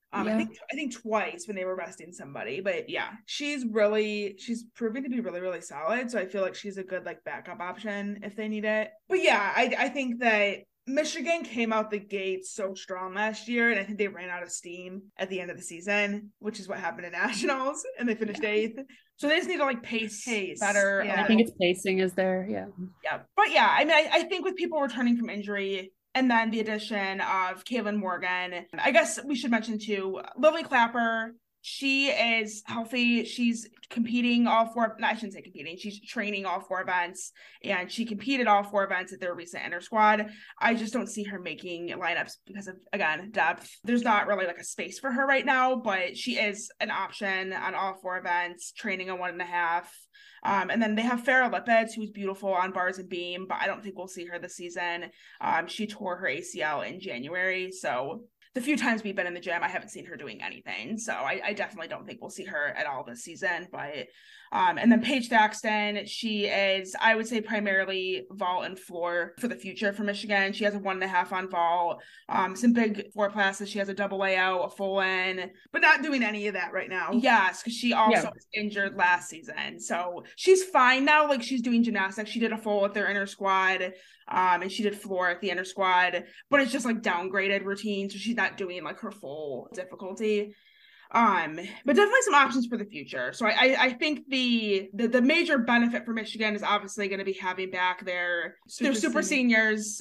I think twice when they were resting somebody, but yeah, she's proving to be really, really solid. So I feel like she's a good like backup option if they need it. But yeah, I think that Michigan came out the gate so strong last year, and I think they ran out of steam at the end of the season, which is what happened in nationals, and they finished 8th. So they just need to like pace better.
Yeah. I think it's pacing is there. Yeah.
But yeah, I mean, I think with people returning from injury, and then the addition of Kaylin Morgan, I guess we should mention too, Lily Clapper. She is healthy. She's competing all 4. No, I shouldn't say competing. She's training all 4 events, and she competed all 4 events at their recent inter squad. I just don't see her making lineups because of, again, depth. There's not really like a space for her right now, but she is an option on all 4 events, training a 1.5. And then they have Farrah Lipitz, who's beautiful on bars and beam, but I don't think we'll see her this season. She tore her ACL in January, so the few times we've been in the gym, I haven't seen her doing anything. So I definitely don't think we'll see her at all this season. But and then Paige Thaxton, she is, I would say, primarily vault and floor for the future for Michigan. She has a 1.5 on vault, some big floor classes. She has a double layout, a full in,
but not doing any of that right now.
Yes, because she also was injured last season. So she's fine now. Like, she's doing gymnastics. She did a full at their inner squad. And she did floor at the inner squad, but it's just like downgraded routine, so she's not doing like her full difficulty. But definitely some options for the future. So I think the major benefit for Michigan is obviously going to be having back their super seniors,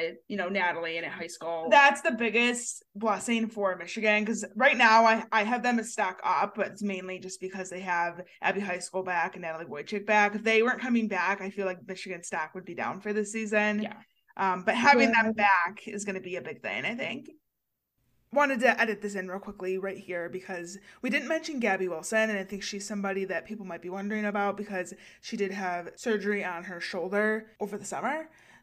Natalie and at high school.
That's the biggest blessing for Michigan, because right now I have them as stock up, but it's mainly just because they have Abby High School back and Natalie Wojcik back. If they weren't coming back, I feel like Michigan stock would be down for this season.
Yeah.
But having them back is going to be a big thing, I think. Wanted to edit this in real quickly right here because we didn't mention Gabby Wilson, and I think she's somebody that people might be wondering about because she did have surgery on her shoulder over the summer.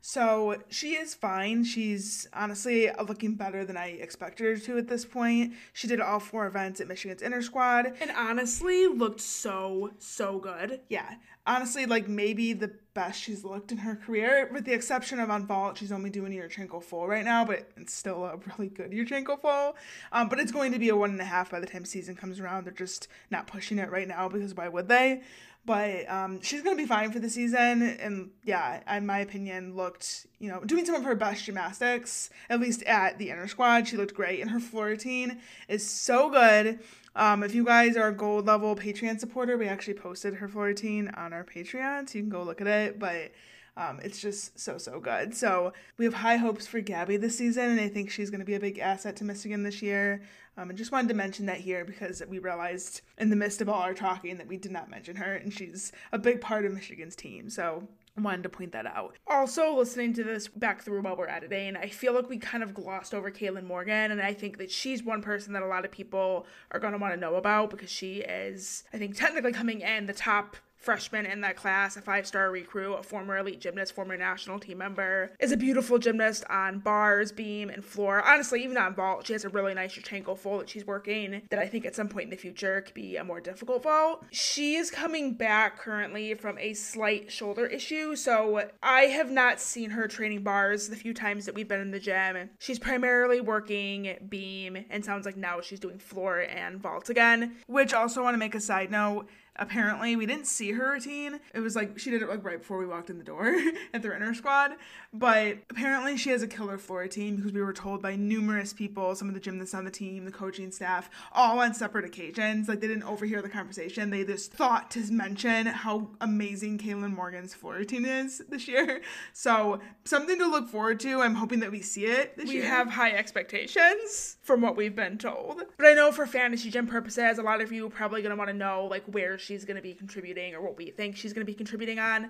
So she is fine. She's honestly looking better than I expected her to at this point. She did all 4 events at Michigan's inner squad.
And honestly looked so good.
Yeah. Honestly, like maybe the best she's looked in her career, with the exception of on vault. She's only doing Yurchenko full right now, but it's still a really good Yurchenko full. But it's going to be a 1.5 by the time season comes around. They're just not pushing it right now because why would they? But she's going to be fine for the season. And yeah, in my opinion, looked, doing some of her best gymnastics, at least at the inner squad. She looked great. And her floor routine is so good. If you guys are a gold level Patreon supporter, we actually posted her floor routine on our Patreon, so you can go look at it. But it's just so good. So we have high hopes for Gabby this season, and I think she's going to be a big asset to Michigan this year. I just wanted to mention that here because we realized in the midst of all our talking that we did not mention her, and she's a big part of Michigan's team. So I wanted to point that out.
Also, listening to this back through while we're editing, I feel like we kind of glossed over Kaylin Morgan, and I think that she's one person that a lot of people are going to want to know about because she is, I think, technically coming in the top freshman in that class, a 5-star recruit, a former elite gymnast, former national team member, is a beautiful gymnast on bars, beam, and floor. Honestly, even on vault, she has a really nice Yurchenko full that she's working that I think at some point in the future could be a more difficult vault. She is coming back currently from a slight shoulder issue, so I have not seen her training bars the few times that we've been in the gym. She's primarily working beam, and sounds like now she's doing floor and vault again.
Which also want to make a side note, apparently we didn't see her routine. It was like she did it like right before we walked in the door at their inner squad, but apparently she has a killer floor routine because we were told by numerous people, some of the gymnasts on the team, the coaching staff, all on separate occasions. Like they didn't overhear the conversation. They just thought to mention how amazing Kaylin Morgan's floor routine is this year. So something to look forward to. I'm hoping that we see it this year.
We have high expectations from what we've been told. But I know for fantasy gym purposes, a lot of you are probably going to want to know like where she's going to be contributing or what we think she's going to be contributing on.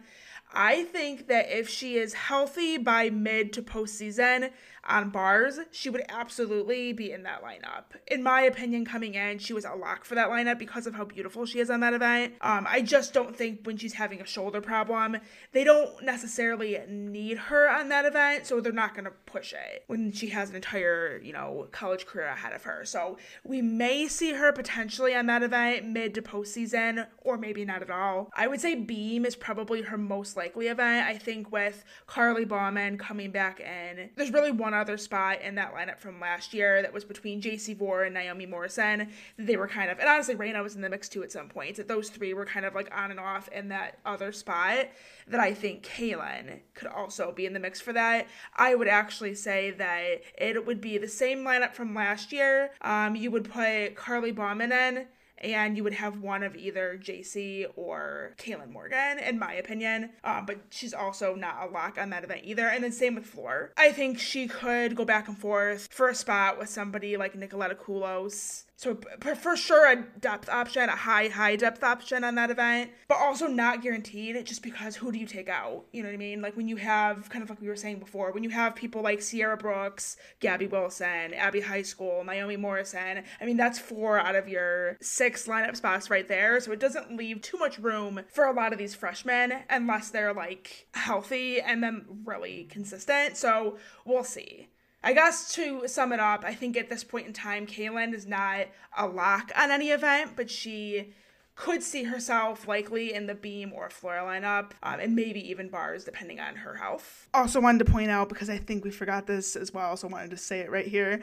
I think that if she is healthy by mid to postseason on bars, she would absolutely be in that lineup. In my opinion, coming in, she was a lock for that lineup because of how beautiful she is on that event. I just don't think when she's having a shoulder problem, they don't necessarily need her on that event, so they're not going to push it when she has an entire, college career ahead of her. So we may see her potentially on that event mid to postseason, or maybe not at all. I would say beam is probably her most likely event. I think with Carly Bauman coming back in, there's really one other spot in that lineup from last year that was between JC Vore and Naomi Morrison. They were kind of, and honestly Raina was in the mix too at some point. That those three were kind of like on and off in that other spot that I think Kaylin could also be in the mix for that. I would actually say that it would be the same lineup from last year. You would put Carly Bauman in, and you would have one of either JC or Kaylin Morgan, in my opinion. But she's also not a lock on that event either. And then same with floor. I think she could go back and forth for a spot with somebody like Nicoletta Koulos. So for sure a depth option, a high depth option on that event, but also not guaranteed just because who do you take out? You know what I mean? Like when you have, kind of like we were saying before, when you have people like Sierra Brooks, Gabby Wilson, Abby High School, Naomi Morrison, I mean, that's 4 out of your 6 lineup spots right there. So it doesn't leave too much room for a lot of these freshmen unless they're like healthy and then really consistent. So we'll see. I guess to sum it up, I think at this point in time, Kaylin is not a lock on any event, but she could see herself likely in the beam or floor lineup, and maybe even bars, depending on her health.
Also wanted to point out, because I think we forgot this as well, so wanted to say it right here.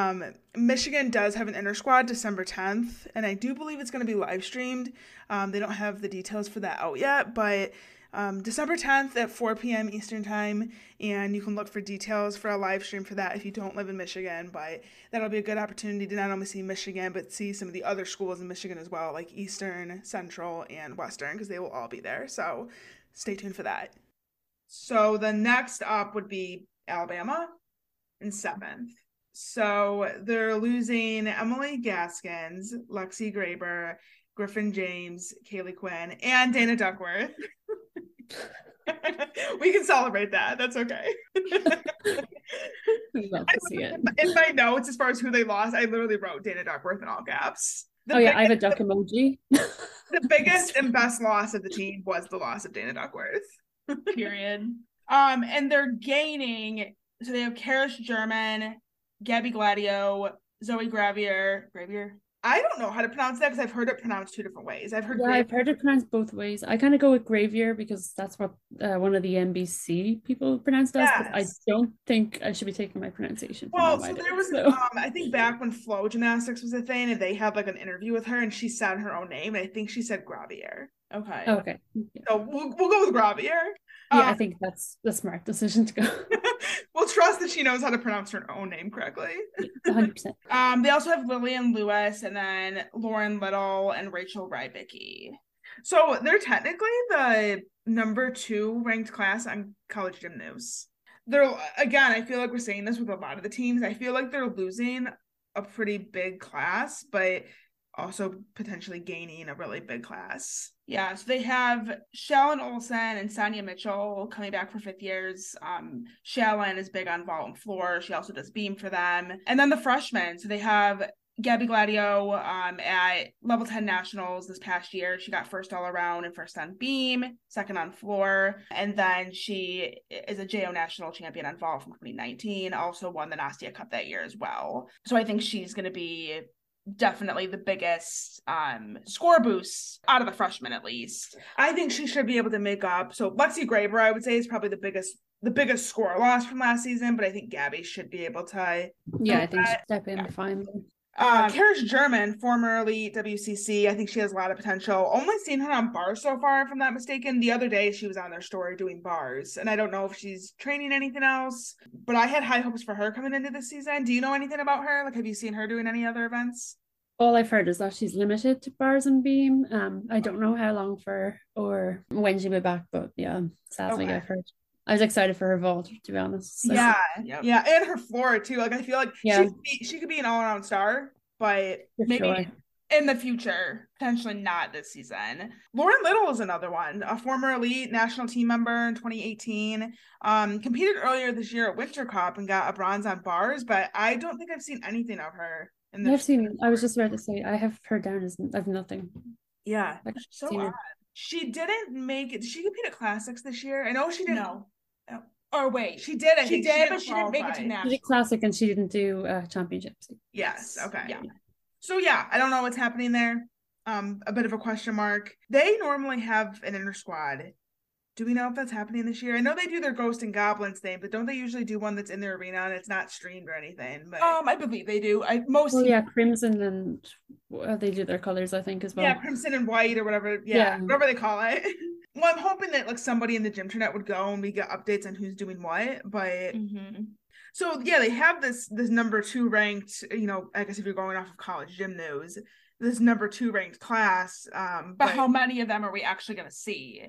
Michigan does have an inner squad December 10th, and I do believe it's going to be live streamed. They don't have the details for that out yet, but December 10th at 4 p.m. Eastern Time, and you can look for details for a live stream for that if you don't live in Michigan, but that'll be a good opportunity to not only see Michigan, but see some of the other schools in Michigan as well, like Eastern, Central, and Western, because they will all be there, so stay tuned for that. So the next up would be Alabama in 7th. So they're losing Emily Gaskins, Lexi Graber, Griffin James, Kaylee Quinn, and Dana Duckworth. We can celebrate that. That's okay.
Love to see it.
In my notes, as far as who they lost, I literally wrote Dana Duckworth in all caps.
I have a duck emoji.
The biggest and best loss of the team was the loss of Dana Duckworth.
Period. And they're gaining, so they have Karish German, Gabby Gladio, Zoe Gravier.
I don't know how to pronounce that because I've heard it pronounced two different ways. I've heard
it pronounced both ways. I kind of go with Gravier because that's what one of the NBC people pronounced as, but I don't think I should be taking my pronunciation.
Well, so there was, I think back when Flow Gymnastics was a thing, and they had like an interview with her, and she said her own name, and I think she said Gravier.
Okay.
Yeah. So we'll go with Gravier.
Yeah, I think that's the smart decision to go.
We'll trust that she knows how to pronounce her own name correctly.
100%.
They also have Lillian Lewis and then Lauren Little and Rachel Rybicki.
So they're technically the number 2 ranked class on College Gym News. They're, again, I feel like we're saying this with a lot of the teams. I feel like they're losing a pretty big class, but also potentially gaining a really big class.
Yeah, so they have Shallon Olsen and Sonia Mitchell coming back for 5th years. Shallon is big on vault and floor. She also does beam for them. And then the freshmen, so they have Gabby Gladio at Level 10 Nationals this past year. She got first all around and first on beam, second on floor. And then she is a JO National champion on vault from 2019, also won the Nastia Cup that year as well. So I think she's going to be definitely the biggest score boost out of the freshmen, at least.
I think she should be able to make up. So Lexi Graber, I would say, is probably the biggest score loss from last season, but I think Gabby should be able to.
I think she'll step in fine.
Karish German, former elite WCC, I think she has a lot of potential. Only seen her on bars so far, if I'm not mistaken. The other day, she was on their story doing bars, and I don't know if she's training anything else, but I had high hopes for her coming into this season. Do you know anything about her? Like, have you seen her doing any other events?
All I've heard is that she's limited to bars and beam. I don't know how long for or when she'll be back, but yeah, sadly, I've heard. I was excited for her vault, to be honest.
So. Yeah, and her floor too. Like, I feel like she could be an all-around star, but maybe in the future, potentially not this season. Lauren Little is another one, a former elite national team member in 2018. Competed earlier this year at Winter Cup and got a bronze on bars, but I don't think I've seen anything of her.
I was just about to say, I have her down as I've nothing.
Yeah, so odd. She didn't make it. Did she compete at Classics this year? I know she didn't.
No. Or wait,
she did.
She did, but she didn't make it to national.
She did Classic and she didn't do championships.
Yes. Okay. Yeah. So yeah, I don't know what's happening there. A bit of a question mark. They normally have an inter squad. Do we know if that's happening this year? I know they do their Ghost and Goblins thing, but don't they usually do one that's in their arena and it's not streamed or anything? But
I believe they do.
Crimson and they do their colors, I think, as well.
Yeah, crimson and white or whatever. Yeah, whatever they call it. Well, I'm hoping that like somebody in the Gymternet would go and we get updates on who's doing what. But so yeah, they have this number 2 ranked. I guess if you're going off of College Gym News, this number 2 ranked class.
But how many of them are we actually going to see?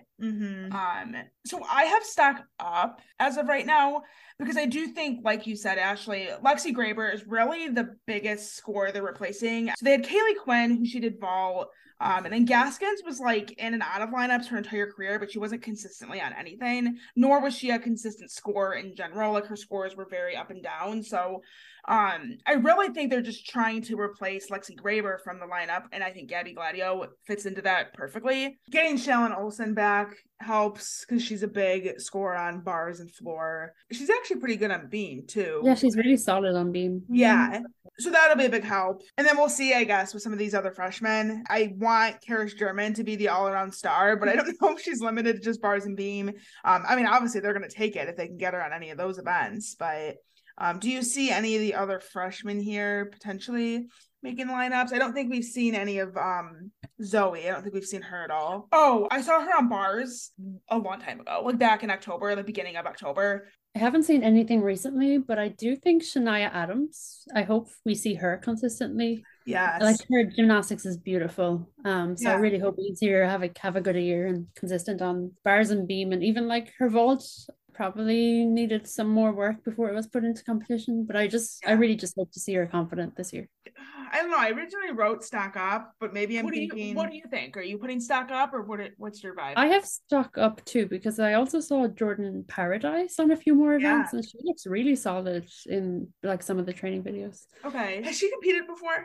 So I have stock up as of right now because I do think, like you said, Ashley, Lexi Graber is really the biggest score they're replacing. So they had Kaylee Quinn, who she did vault. And then Gaskins was like in and out of lineups her entire career, but she wasn't consistently on anything, nor was she a consistent scorer in general. Like her scores were very up and down. So I really think they're just trying to replace Lexi Graber from the lineup. And I think Gabby Gladio fits into that perfectly. Getting Shallon Olsen back helps because she's a big scorer on bars and floor. She's actually pretty good on beam too.
Yeah, she's really solid on beam.
Yeah. So that'll be a big help. And then we'll see, I guess, with some of these other freshmen. I want Karish German to be the all-around star, but I don't know if she's limited to just bars and beam. Obviously they're going to take it if they can get her on any of those events. But do you see any of the other freshmen here potentially making lineups? I don't think we've seen any of Zoe. I don't think we've seen her at all.
Oh, I saw her on bars a long time ago, like back in October, the beginning of October.
I haven't seen anything recently, but I do think Shania Adams, I hope we see her consistently.
Yes.
Like her gymnastics is beautiful. I really hope we see her have a good year and consistent on bars and beam, and even like her vault probably needed some more work before it was put into competition, but I really just hope to see her confident this year.
I don't know. I originally wrote stock up, but maybe I'm thinking.
What do you think? Are you putting stock up, or what's your vibe?
I have stock up too because I also saw Jordan Paradise on a few more events, and she looks really solid in like some of the training videos.
Okay, has she competed before?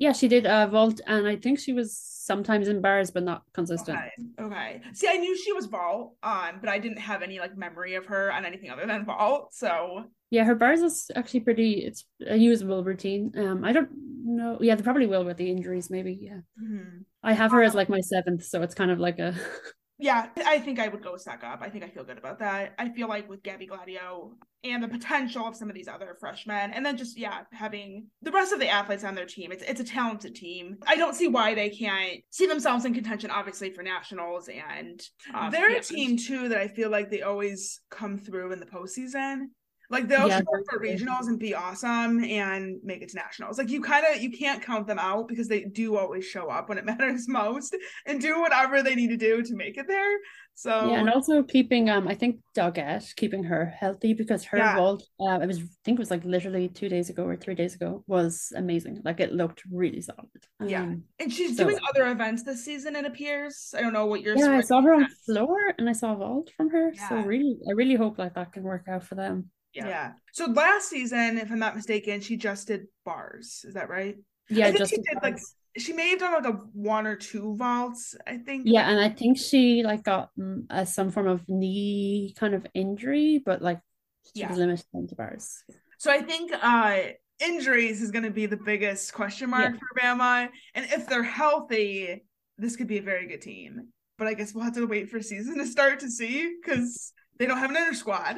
Yeah, she did vault, and I think she was sometimes in bars, but not consistent.
Okay. See, I knew she was vault, but I didn't have any like memory of her on anything other than vault. So
yeah, her bars is actually it's a usable routine. I don't know. Yeah, they probably will with the injuries, maybe. Yeah.
Mm-hmm.
I have her as like my 7th, so it's kind of like a
Yeah, I think I would go with Stack Up. I think I feel good about that. I feel like with Gabby Gladio and the potential of some of these other freshmen, and then just having the rest of the athletes on their team, it's a talented team. I don't see why they can't see themselves in contention, obviously, for nationals. And
they're a team too that I feel like they always come through in the postseason. Like they'll show up for regionals and be awesome and make it to nationals. Like you can't count them out because they do always show up when it matters most and do whatever they need to do to make it there. So
yeah, and also keeping I think Doggett, keeping her healthy, because her vault I think it was like literally 2 days ago or 3 days ago was amazing. Like it looked really solid.
And she's doing other events this season, it appears. I don't know what yours.
Yeah, I saw her on floor and I saw vault from her. So I really hope like that can work out for them.
Yeah. So last season, if I'm not mistaken, she just did bars. Is that right?
Yeah,
I think she did she may have done like a 1 or 2 vaults, I think.
Yeah, and I think she like got some form of knee kind of injury, but like she was limited to bars.
So I think injuries is going to be the biggest question mark for Bama, and if they're healthy, this could be a very good team. But I guess we'll have to wait for season to start to see because they don't have an inter squad.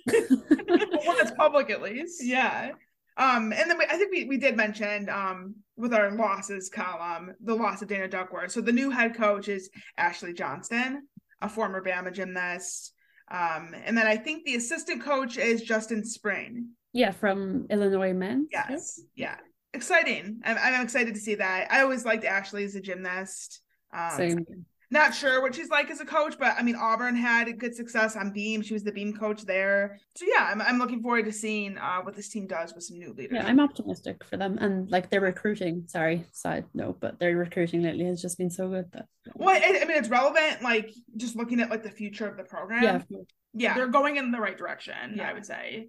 One that's public, at least. Yeah. And then I think we did mention with our losses column, the loss of Dana Duckworth. So the new head coach is Ashley Johnston, a former Bama gymnast. And then I think the assistant coach is Justin Spring.
Yeah, from Illinois men.
Yes. Yeah. Exciting. I'm excited to see that. I always liked Ashley as a gymnast.
Same.
Not sure what she's like as a coach, but I mean, Auburn had good success on Beam. She was the Beam coach there. So yeah, I'm looking forward to seeing what this team does with some new leaders.
Yeah, I'm optimistic for them. And like their recruiting, side note, but their recruiting lately has just been so good.
Well, I mean, it's relevant, like just looking at like the future of the program. Yeah, they're going in the right direction, I would say.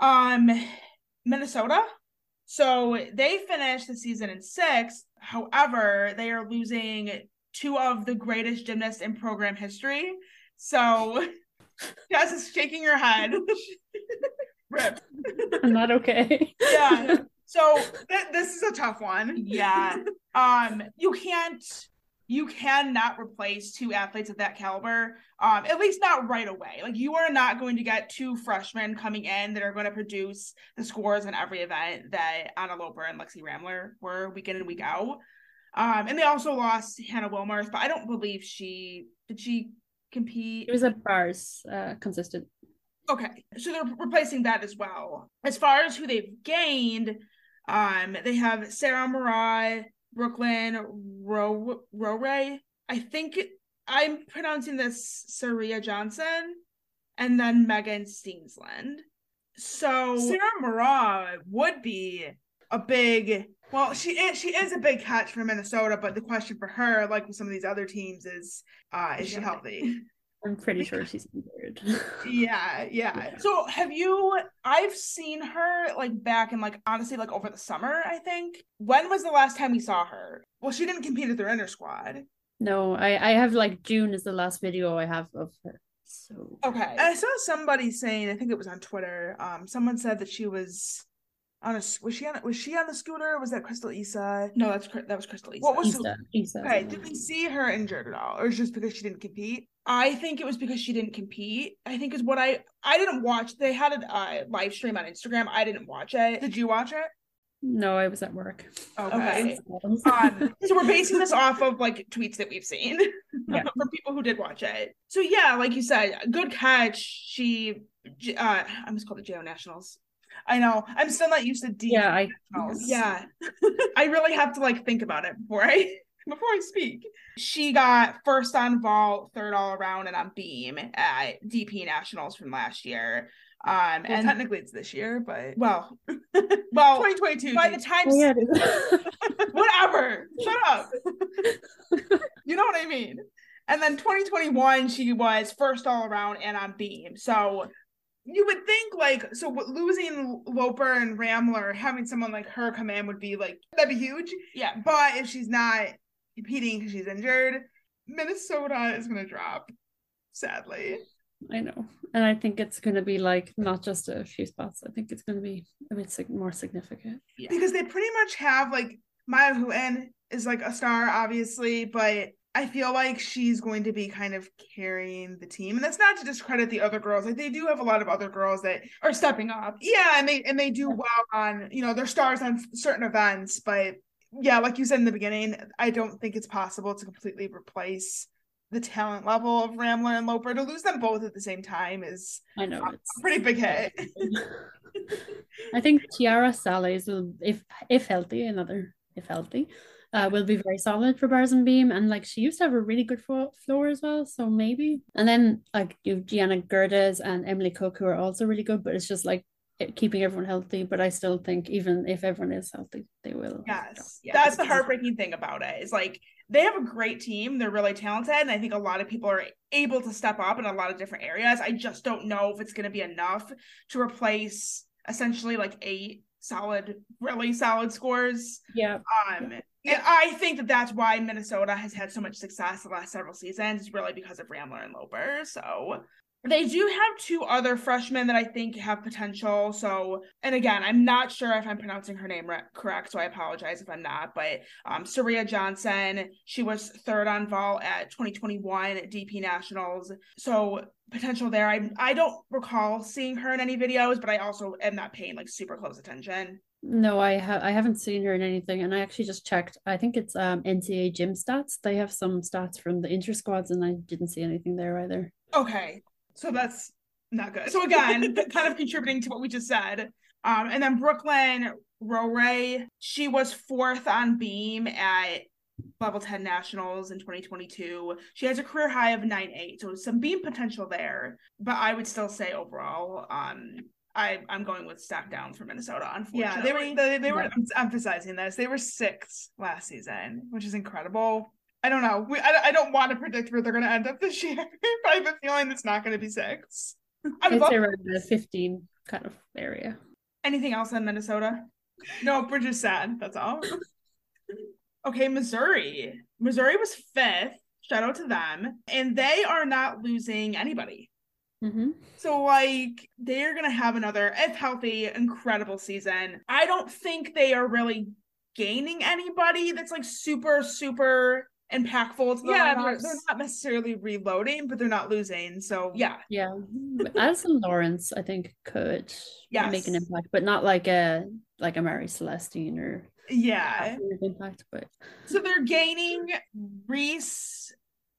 Minnesota. So they finished the season in 6th. However, they are losing 2 of the greatest gymnasts in program history. So Jess is shaking her head. Rip.
I'm not okay.
Yeah. So this is a tough one. Yeah. You cannot replace 2 athletes of that caliber. At least not right away. Like you are not going to get 2 freshmen coming in that are going to produce the scores in every event that Anna Loper and Lexi Ramler were week in and week out. And they also lost Hannah Wilmarth, but I don't believe did she compete?
It was at bars, consistent.
Okay, so they're replacing that as well. As far as who they've gained, they have Sarah Murat, Brooklyn Rowray. I think I'm pronouncing this Saria Johnson, and then Megan Steensland. So Sarah Murat would be a big. Well, she is a big catch for Minnesota, but the question for her, like with some of these other teams, is she healthy?
I'm pretty sure she's injured.
Yeah. So I've seen her like back in like honestly like over the summer, I think. When was the last time we saw her? Well, she didn't compete at their inter squad.
No, I have like June is the last video I have of her. So
okay. I saw somebody saying, I think it was on Twitter, someone said that she was was she on the scooter? Or was that Crystal Issa? No, that was Crystal Issa. What was
Issa?
Okay, did we see her injured at all, or just because she didn't compete? I think it was because she didn't compete. I think is what I didn't watch. They had a live stream on Instagram. I didn't watch it. Did you watch it?
No, I was at work.
Okay. So we're basing this off of like tweets that we've seen from people who did watch it. So yeah, like you said, good catch. She, I almost called it JO Nationals. I know. I'm still not used to D.
Yeah,
I really have to like think about it before I speak. She got first on vault, third all around, and on beam at DP Nationals from last year. And technically it's this year, but well 2022. By the time whatever. Shut up. You know what I mean? And then 2021 she was first all around and on beam. So you would think like, so losing Loper and Ramler, having someone like her come in would be like, that'd be huge.
Yeah.
But if she's not competing because she's injured, Minnesota is going to drop, sadly.
I know. And I think it's going to be like not just a few spots. I think it's going to be a bit more significant.
Yeah. Because they pretty much have like Maya Houghton is like a star, obviously, but I feel like she's going to be kind of carrying the team. And that's not to discredit the other girls. Like they do have a lot of other girls that are stepping up. Yeah, and they do well on, you know, they're stars on certain events, but yeah, like you said in the beginning, I don't think it's possible to completely replace the talent level of Ramler and Loper. To lose them both at the same time is,
I know,
it's a pretty big hit.
I think Tiara Salles will, if healthy, will be very solid for bars and beam, and like she used to have a really good floor as well, so maybe. And then like you have Gianna Gerdes and Emily Cook, who are also really good, but it's just like keeping everyone healthy. But I still think even if everyone is healthy, they will.
Yes, that's the heartbreaking thing about it, is like they have a great team, they're really talented, and I think a lot of people are able to step up in a lot of different areas. I just don't know if it's going to be enough to replace essentially like 8 really solid scores. And I think that that's why Minnesota has had so much success the last several seasons, is really because of Ramler and Loper. So they do have 2 other freshmen that I think have potential. So, and again, I'm not sure if I'm pronouncing her name correct, so I apologize if I'm not, but Saria Johnson, she was 3rd on vault at 2021 at DP Nationals. So potential there. I don't recall seeing her in any videos, but I also am not paying like super close attention.
No, I haven't seen her in anything, and I actually just checked. I think it's NCAA gym stats. They have some stats from the inter squads, and I didn't see anything there either.
Okay, so that's not good. So again, kind of contributing to what we just said. And then Brooklyn Roray, she was 4th on beam at level 10 nationals in 2022. She has a career high of 9.8, so some beam potential there. But I would still say overall, I'm going with step down for Minnesota, unfortunately.
Yeah, they were emphasizing this. They were 6th last season, which is incredible. I don't know. I don't want to predict where they're going to end up this year, but I have a feeling it's not going to be 6.
I'd say around the 15 kind of area.
Anything else on Minnesota?
No, we're just sad. That's all.
Okay, Missouri. Missouri was 5th. Shout out to them. And they are not losing anybody.
Mm-hmm.
So, like, they're going to have another, if healthy, incredible season. I don't think they are really gaining anybody that's, like, super, super impactful to the lineups.
They're not necessarily reloading, but they're not losing. So,
yeah. Addison Lawrence, I think, could make an impact, but not like a Mary Celestine or impact. But
so they're gaining Reese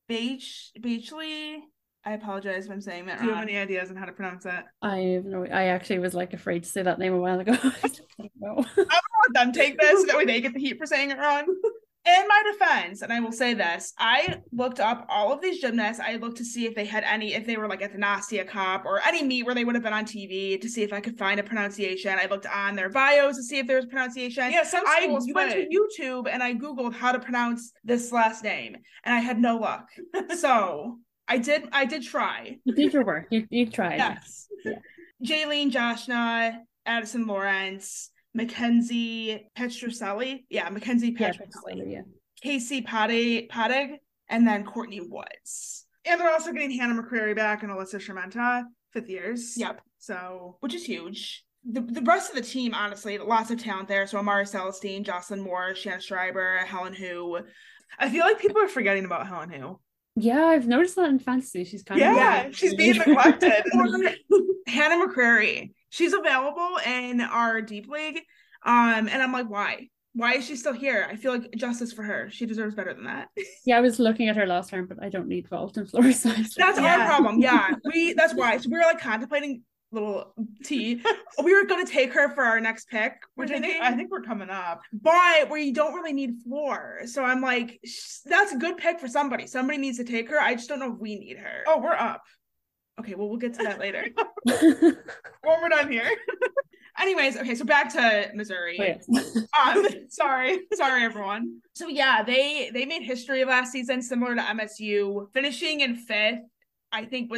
Beachley. I apologize if I'm saying that wrong.
Do you have any ideas on how to pronounce that?
I have no. I actually was like afraid to say that name a while ago. I don't know.
I don't want them to take this so that way they get the heat for saying it wrong. In my defense, and I will say this, I looked up all of these gymnasts. I looked to see if they had if they were like at the Nastia Cup or any meet where they would have been on TV, to see if I could find a pronunciation. I looked on their bios to see if there was pronunciation.
Yeah, some schools
went to YouTube and I Googled how to pronounce this last name, and I had no luck. So I did try.
You did your work. You tried.
Yes. Yeah. Jaylene Joshna, Addison Lawrence, Mackenzie Petroselli. Yeah, Mackenzie Petroselli. Yeah. Casey Padig, and then Courtney Woods.
And they're also getting Hannah McCrary back and Alyssa Shermenta, 5th years.
Yep.
So,
which is huge. The rest of the team, honestly, lots of talent there. So Amari Celestine, Jocelyn Moore, Shanna Schreiber, Helen Hu.
I feel like people are forgetting about Helen Hu.
Yeah, I've noticed that in fantasy. She's kind of
she's being neglected.
Hannah McCrary, she's available in our deep league, and I'm like, why is she still here? I feel like justice for her. She deserves better than that.
Yeah, I was looking at her last time, but I don't need vault and floor size.
That's our problem. Yeah, that's why. So we were like contemplating, little T. We were going to take her for our next pick.
I think we're coming up,
but we don't really need floor. So I'm like, that's a good pick for somebody. Somebody needs to take her. I just don't know if we need her.
Oh, we're up.
Okay, well, we'll get to that later.
When we're done here.
Anyways, okay, so back to Missouri.
Oh, yeah.
Sorry, everyone. So yeah, they made history last season, similar to MSU, finishing in 5th. I think was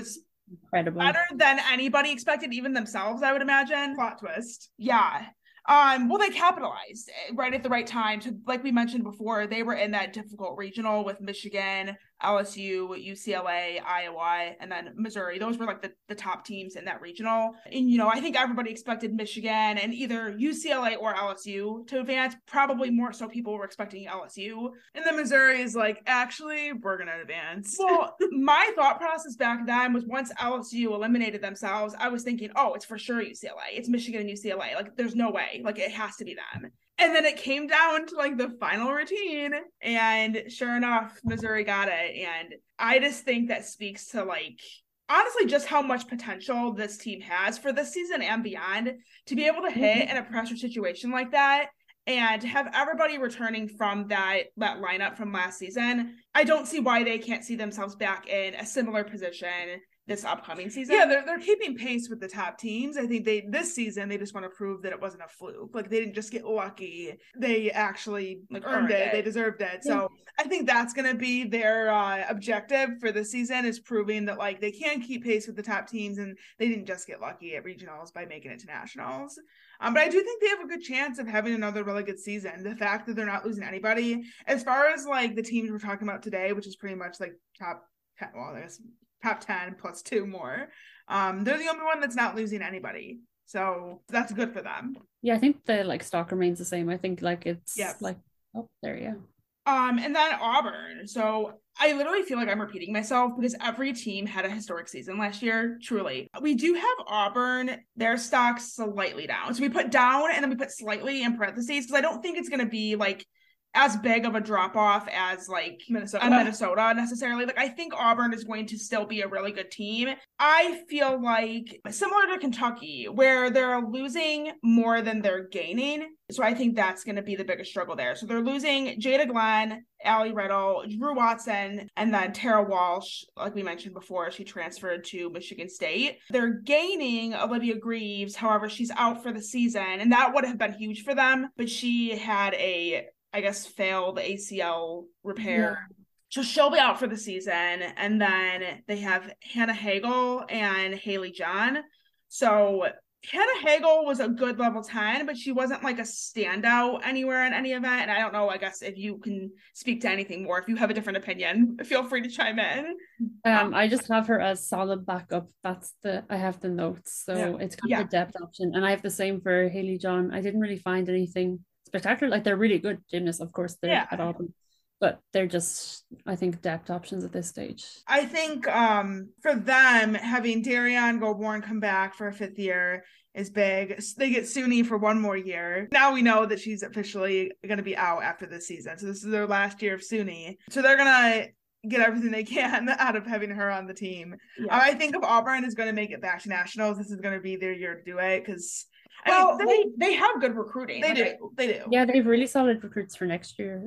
Incredible.
better than anybody expected, even themselves, I would imagine.
Plot twist.
Yeah. Well, they capitalized right at the right time. So, like we mentioned before, they were in that difficult regional with Michigan, LSU, UCLA, Iowa, and then Missouri. Those were like the top teams in that regional. And, you know, I think everybody expected Michigan and either UCLA or LSU to advance. Probably more so people were expecting LSU.
And then Missouri is like, actually, we're going to advance.
Well, my thought process back then was once LSU eliminated themselves, I was thinking, oh, it's for sure UCLA. It's Michigan and UCLA. Like, there's no way. Like, it has to be them. And then it came down to like the final routine, and sure enough, Missouri got it. And I just think that speaks to like, honestly, just how much potential this team has for this season and beyond to be able to hit in a pressure situation like that and have everybody returning from that lineup from last season. I don't see why they can't see themselves back in a similar position this upcoming season.
Yeah, they're keeping pace with the top teams. I think this season they just want to prove that it wasn't a fluke. Like they didn't just get lucky. They actually earned it. They deserved it. So I think that's going to be their objective for the season, is proving that like they can keep pace with the top teams and they didn't just get lucky at regionals by making it to nationals. But I do think they have a good chance of having another really good season. The fact that they're not losing anybody, as far as like the teams we're talking about today, which is pretty much like top 10, well, I guess top 10 plus 2 more. They're the only one that's not losing anybody. So that's good for them.
Yeah, I think the like stock remains the same. I think like it's like, oh, there, yeah.
And then Auburn. So I literally feel like I'm repeating myself because every team had a historic season last year, truly. We do have Auburn, their stock slightly down. So we put down and then we put slightly in parentheses because I don't think it's going to be like as big of a drop off as like Minnesota necessarily. Like I think Auburn is going to still be a really good team. I feel like similar to Kentucky, where they're losing more than they're gaining. So I think that's going to be the biggest struggle there. So they're losing Jada Glenn, Allie Riddle, Drew Watson, and then Tara Walsh. Like we mentioned before, she transferred to Michigan State. They're gaining Olivia Greaves. However, she's out for the season, and that would have been huge for them. But she had failed ACL repair. Yeah. So she'll be out for the season. And then they have Hannah Hagel and Haley John. So Hannah Hagel was a good level 10, but she wasn't like a standout anywhere in any event. And I don't know, I guess if you can speak to anything more, if you have a different opinion, feel free to chime in.
I just have her as solid backup. I have the notes. So it's kind of a depth option. And I have the same for Haley John. I didn't really find anything spectacular. Like they're really good gymnasts, of course, they're at Auburn, but they're just, I think, depth options at this stage.
I think for them, having Darian Goldborn come back for a 5th year is big. They get Suni for 1 more year. Now we know that she's officially going to be out after this season. So this is their last year of Suni. So they're going to get everything they can out of having her on the team. Yeah. I think if Auburn is going to make it back to nationals, this is going to be their year to do it because
they have good recruiting.
They do.
Yeah, they have really solid recruits for next year.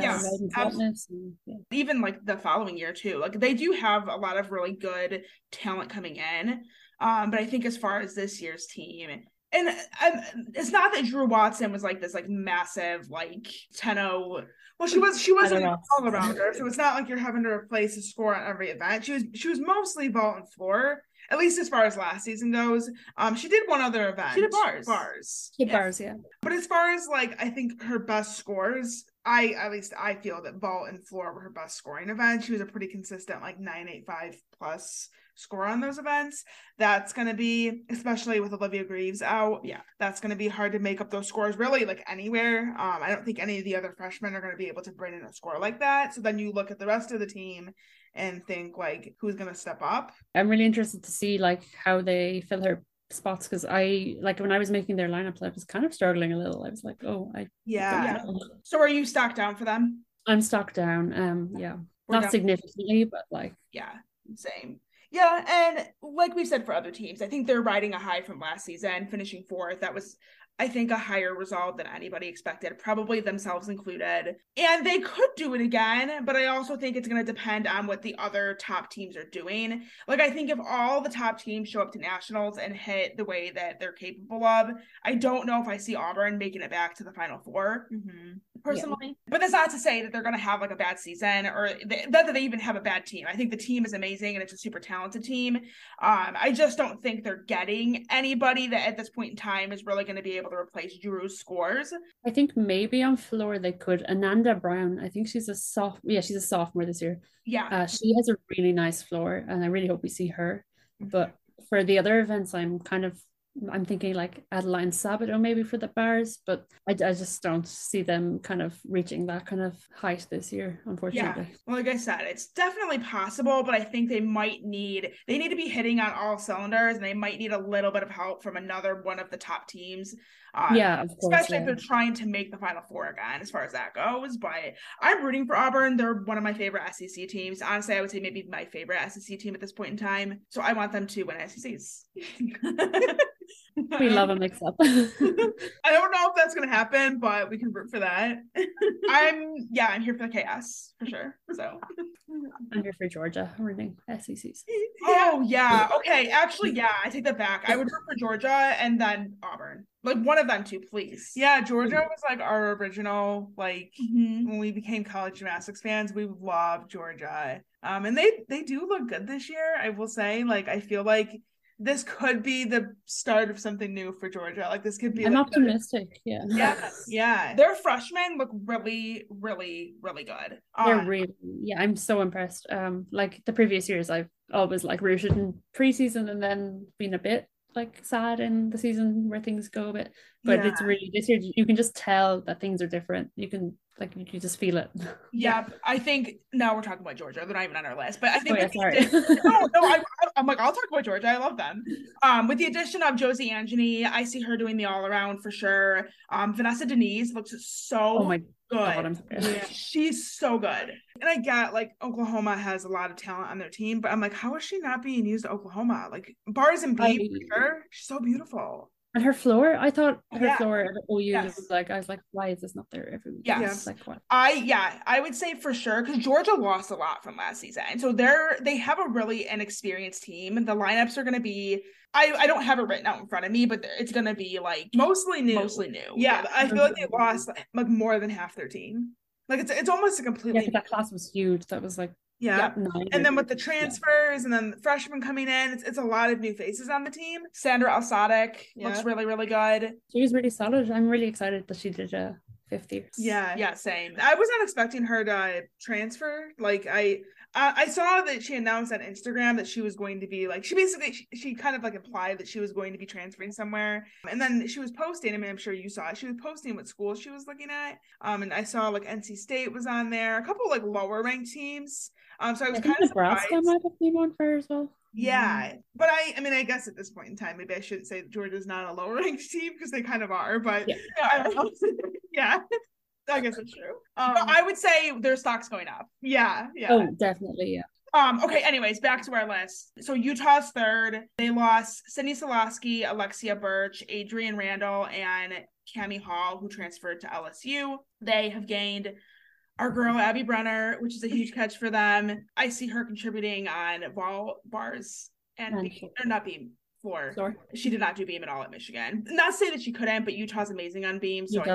Even like the following year too. Like they do have a lot of really good talent coming in. But I think as far as this year's team, and it's not that Drew Watson was like this like massive like 10-0.
Well, she wasn't an all-arounder, so it's not like you're having to replace a score on every event. She was mostly vault and floor. At least as far as last season goes. She did one other event.
She did bars.
Bars, yeah.
But as far as like, I think her best scores, I feel that vault and floor were her best scoring events. She was a pretty consistent like 985 plus score on those events. That's going to be, especially with Olivia Greaves out, that's going to be hard to make up those scores really like anywhere. I don't think any of the other freshmen are going to be able to bring in a score like that. So then you look at the rest of the team and think like who's going to step up.
I'm really interested to see like how they fill her spots because I like when I was making their lineups I was kind of struggling a little. I was like,
So are you stocked down for them?
I'm stocked down. Not significantly, but like
same. Yeah, and like we said for other teams, I think they're riding a high from last season, finishing 4th. That was, I think, a higher result than anybody expected, probably themselves included. And they could do it again, but I also think it's going to depend on what the other top teams are doing. Like, I think if all the top teams show up to nationals and hit the way that they're capable of, I don't know if I see Auburn making it back to the Final Four.
Mm-hmm.
personally. But that's not to say that they're going to have like a bad season or that they even have a bad team. I think the team is amazing and it's a super talented team. I just don't think they're getting anybody that at this point in time is really going to be able to replace Drew's scores.
I think maybe on floor they could. Ananda Brown, I think she's a sophomore this year.
Yeah.
She has a really nice floor and I really hope we see her. But for the other events, I'm thinking like Adeline Sabato maybe for the bars, but I just don't see them kind of reaching that kind of height this year, unfortunately.
Yeah, well, like I said, it's definitely possible, but I think they need to be hitting on all cylinders, and they might need a little bit of help from another one of the top teams.
Of course,
especially if they're trying to make the Final Four again, as far as that goes. But I'm rooting for Auburn. They're one of my favorite SEC teams. Honestly, I would say maybe my favorite SEC team at this point in time. So I want them to win SECs.
We love a mix-up.
I don't know if that's gonna happen, but we can root for that. I'm here for the chaos for sure. So
I'm here for Georgia winning SECs.
Oh yeah, okay. Actually, yeah, I take that back. I would root for Georgia and then Auburn. Like one of them two, please.
Yeah, Georgia was like our original, when we became college gymnastics fans, we loved Georgia. And they do look good this year, I will say. Like, I feel like this could be the start of something new for Georgia. Like, this could be.
I'm optimistic. Yeah.
Yeah. Their freshmen look really, really, really good.
They're really. Yeah, I'm so impressed. Like the previous years, I've always like rooted in preseason and then been a bit like sad in the season where things go a bit. But it's really this year. You can just tell that things are different. You can. Like you just feel it.
Yeah, I think now we're talking about Georgia. They're not even on our list, but I think I'm like, I'll talk about Georgia. I love them. With the addition of Josie Angeny, I see her doing the all around for sure. Vanessa Denise looks so good.
Yeah. She's so good. And I get like Oklahoma has a lot of talent on their team, but I'm like, how is she not being used at Oklahoma? Like bars and beam, she's so beautiful.
And her floor, I thought her floor at OU was like, I was like, why is this not there every week?
Yes.
Like, what?
I would say for sure, because Georgia lost a lot from last season. So they have a really inexperienced team. The lineups are going to be, I don't have it written out in front of me, but it's going to be like
mostly new.
Yeah.
I feel like they lost like more than half their team. Like it's almost a completely.
Yeah, that class was huge. That was like.
Yeah. And then with the transfers and then the freshmen coming in, it's a lot of new faces on the team.
Sandra Alsadik looks really, really good.
She was really solid. I'm really excited that she did a 5th year.
Yeah, same.
I was not expecting her to transfer. Like I saw that she announced on Instagram that she was going to be like, she kind of like implied that she was going to be transferring somewhere. And then she was posting, I mean, I'm sure you saw it. She was posting what school she was looking at. And I saw like NC State was on there, a couple like lower ranked teams. So I was kind of
Nebraska
surprised.
might have been one for her as well.
Yeah, but I mean, I guess at this point in time, maybe I shouldn't say that Georgia's not a lower ranked team because they kind of are. But I don't know. Yeah, I guess it's true.
But I would say their stock's going up.
Yeah.
Oh, definitely. Yeah.
Okay. Anyways, back to our list. So Utah's third. They lost Sydney Solosky, Alexia Birch, Adrienne Randall, and Cammie Hall, who transferred to LSU. They have gained our girl Abby Brenner, which is a huge catch for them. I see her contributing on bars and floor. She did not do beam at all at Michigan. Not to say that she couldn't, but Utah's amazing on beam. So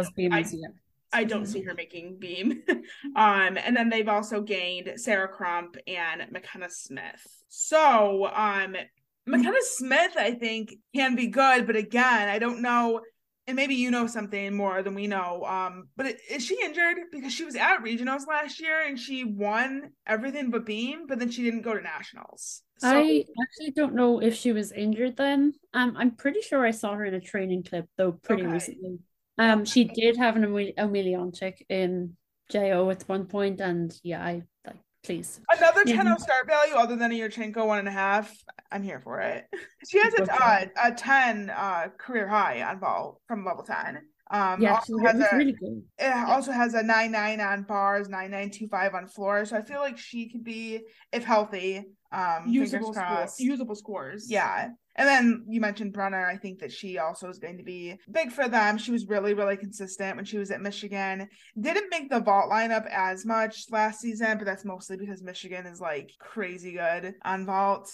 I don't see her making beam. And then they've also gained Sarah Crump and McKenna Smith. So McKenna Smith, I think, can be good, but again, I don't know. And maybe you know something more than we know. But is she injured? Because she was at regionals last year and she won everything but beam, but then she didn't go to nationals. So,
I actually don't know if she was injured then. I'm pretty sure I saw her in a training clip though pretty recently. She did have an Emelianchik in JO at one point, and please.
Another 10-0 start value other than a Yurchenko 1.5. I'm here for it. She has a 10 career high on vault from level 10.
Really good.
It also has a 9.9 on bars, 9.925 on floor. So I feel like she could be, if healthy,
usable scores.
Yeah. And then you mentioned Brenner. I think that she also is going to be big for them. She was really, really consistent when she was at Michigan. Didn't make the vault lineup as much last season, but that's mostly because Michigan is like crazy good on vault.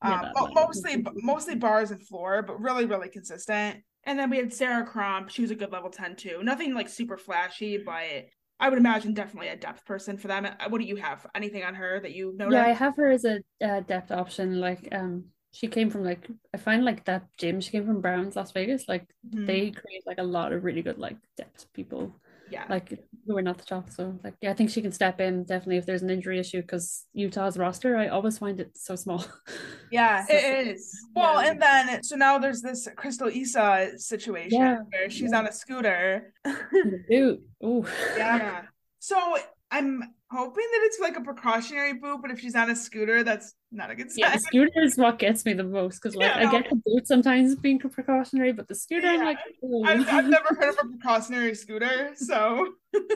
Mostly bars and floor, but really, really consistent.
And then we had Sarah Crump. She was a good level 10 too. Nothing like super flashy, but I would imagine definitely a depth person for them. What do you have? Anything on her that you noticed?
Yeah, I have her as a depth option. Like, she came from like I find like that gym. She came from Browns, Las Vegas. Like they create like a lot of really good like depth people.
Yeah.
Like who are not the top. So like yeah, I think she can step in definitely if there's an injury issue because Utah's roster, I always find it so small.
Yeah, it is. Well, and then so now there's this Crystal Issa situation where she's on a scooter.
Dude. Oh.
Yeah. So I'm hoping that it's like a precautionary boot, but if she's on a scooter, that's not a good sign.
Yeah, the scooter is what gets me the most because like I get the boot sometimes being precautionary, but the scooter I'm like,
I've never heard of a precautionary scooter, so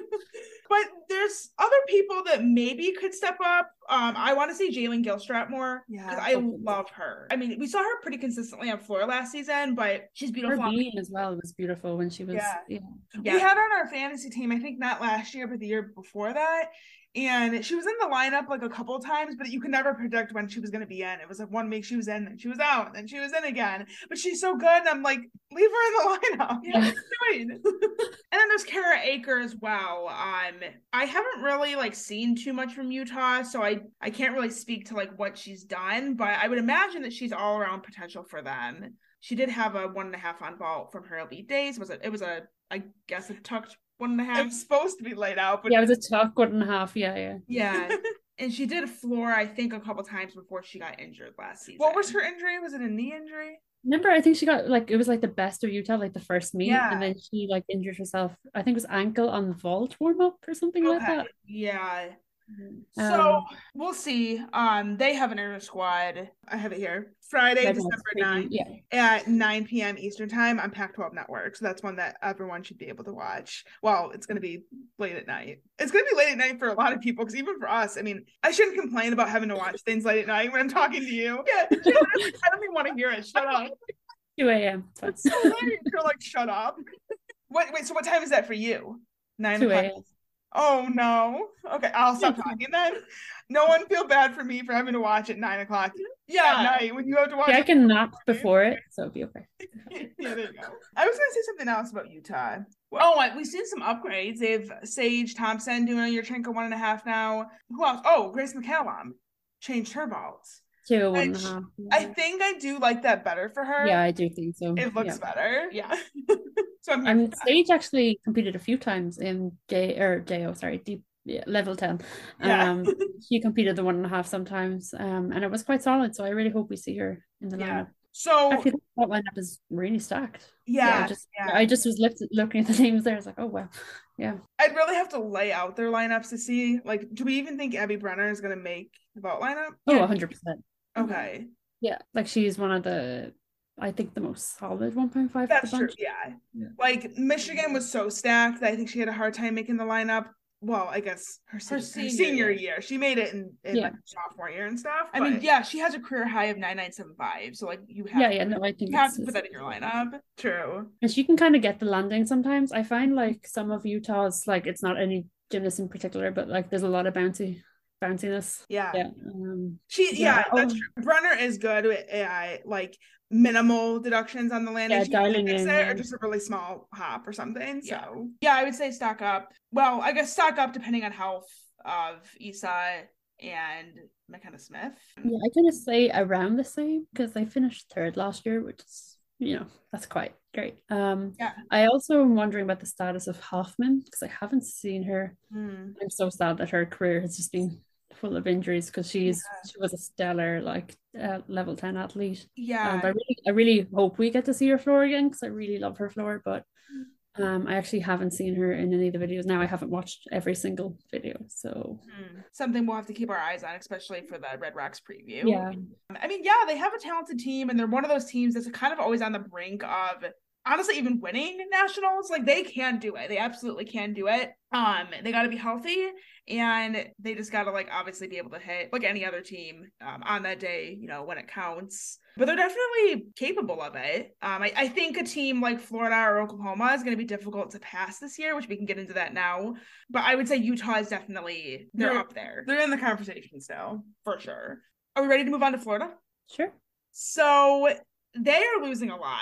but there's other people that maybe could step up. I want to see Jalen Gilstrap more because I love her. I mean, we saw her pretty consistently on floor last season, but she's beautiful.
Her beam as well was beautiful when she was.
We had her on our fantasy team. I think not last year, but the year before that. And she was in the lineup like a couple of times, but you could never predict when she was going to be in. It was like 1 week she was in, then she was out, and then she was in again. But she's so good, and I'm like, leave her in the lineup. Yeah, what are you doing? And then there's Kara Aker as well. I haven't really like seen too much from Utah, so I can't really speak to like what she's done, but I would imagine that she's all around potential for them. She did have a 1.5 on vault from her elite days. It was a I guess a tucked 1.5. It was supposed to be laid out, but
yeah, it was a tuck 1.5. Yeah.
And she did a floor, I think, a couple times before she got injured last season. What was her injury? Was it a knee injury?
Remember, I think she got like it was like the best of Utah, like the first meet, and then she like injured herself. I think it was ankle on vault warm up or something like that.
Yeah. So we'll see. They have an inner squad. I have it here. Friday, December 9th at 9 p.m. Eastern time on Pac-12 Network. So that's one that everyone should be able to watch. Well, it's going to be late at night. It's going to be late at night for a lot of people because even for us, I mean, I shouldn't complain about having to watch things late at night when I'm talking to you. Yeah, I don't even want to hear it. Shut up.
2 a.m.
It's so late. You're like, shut up. Wait, so what time is that for you? 9 o'clock. Oh no. Okay, I'll stop talking then. No one feel bad for me for having to watch at 9 o'clock at night when you have to watch.
Yeah, I can nap before it, so it'll be okay.
Yeah, there you go. I was gonna say something else about Utah. Well, we've seen some upgrades. They've Sage Thompson doing a Yurchenko 1.5 now. Who else? Oh, Grace McCallum changed her vaults.
2.5.
I think I do like that better for her.
Yeah, I do think so.
It looks better. Yeah. So
Sage actually competed a few times in level 10. She competed the 1.5 sometimes, and it was quite solid. So I really hope we see her in the lineup.
So
actually, that lineup is really stacked.
Yeah.
I just was looking at the names there. I was like, oh wow, yeah.
I'd really have to lay out their lineups to see. Like, do we even think Abby Brenner is going to make the vault lineup?
Oh, 100%.
Okay.
Yeah, like she's one of the. I think the most solid 1.5.
That's true. Yeah. Like Michigan was so stacked that I think she had a hard time making the lineup. Well, I guess her senior year. She made it in like sophomore year and stuff. I mean, she has a career high of 9975. So like you have
I think
you have to put that in your lineup. True.
And she can kind of get the landing sometimes. I find like some of Utah's like it's not any gymnast in particular, but like there's a lot of bounciness.
Yeah. That's true. Brenner is good with AI, like minimal deductions on the landing.
Dialing in,
or just a really small hop or something. So I would say stock up. Well, I guess stock up depending on health of Issa and McKenna Smith.
Yeah, I kind of say around the same because I finished 3rd last year, which is that's quite great. I also am wondering about the status of Hoffman because I haven't seen her. I'm so sad that her career has just been full of injuries because she was a stellar like level 10 athlete. I really hope we get to see her floor again because I really love her floor, but I actually haven't seen her in any of the videos. Now I haven't watched every single video, so
something we'll have to keep our eyes on, especially for the Red Rocks preview.
I
mean, they have a talented team and they're one of those teams that's kind of always on the brink of honestly even winning nationals. Like they can do it. They absolutely can do it. They got to be healthy and they just got to like obviously be able to hit like any other team on that day, when it counts. But they're definitely capable of it. I think a team like Florida or Oklahoma is going to be difficult to pass this year, which we can get into that now. But I would say Utah is definitely they're up there. They're in the conversation still for sure. Are we ready to move on to Florida?
Sure.
So they are losing a lot.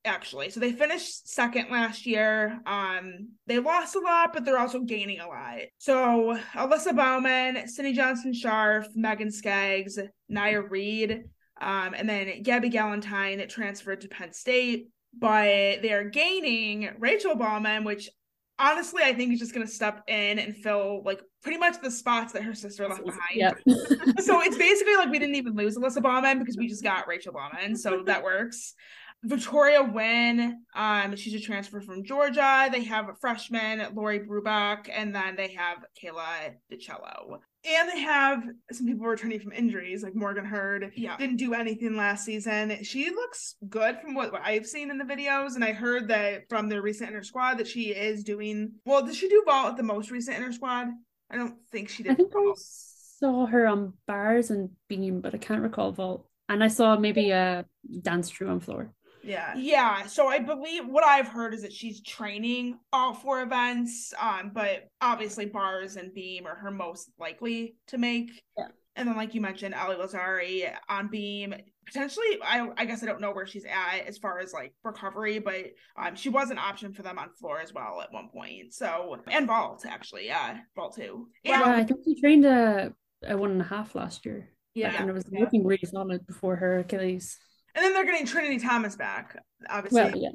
actually. So they finished second last year. They lost a lot, but they're also gaining a lot. So Alyssa Bauman, Cindy Johnson-Sharf, Megan Skaggs, Nia Reed, and then Gabby Galentine transferred to Penn State. But they're gaining Rachel Bauman, which honestly I think is just going to step in and fill like pretty much the spots that her sister left behind.
Yep.
So it's basically like we didn't even lose Alyssa Bauman because we just got Rachel Bauman. So that works. Victoria Wynn, she's a transfer from Georgia. They have a freshman, Lori Brubach, and then they have Kayla DiCello. And they have some people returning from injuries, like Morgan Hurd. Yeah. Didn't do anything last season. She looks good from what I've seen in the videos, and I heard that from their recent inter squad that she is doing well. Did she do vault at the most recent inter squad? I don't think she did.
I think I saw her on bars and beam, but I can't recall vault. And I saw maybe a dance through on floor.
Yeah. So I believe what I've heard is that she's training all 4 events, but obviously bars and beam are her most likely to make.
Yeah.
And then, like you mentioned, Ali Lazari on beam. Potentially, I guess I don't know where she's at as far as like recovery, but she was an option for them on floor as well at one point. So, and vault actually, vault too.
Yeah, I think she trained a 1.5 last year.
Yeah,
and it was looking really solid before her Achilles.
And then they're getting Trinity Thomas back, obviously.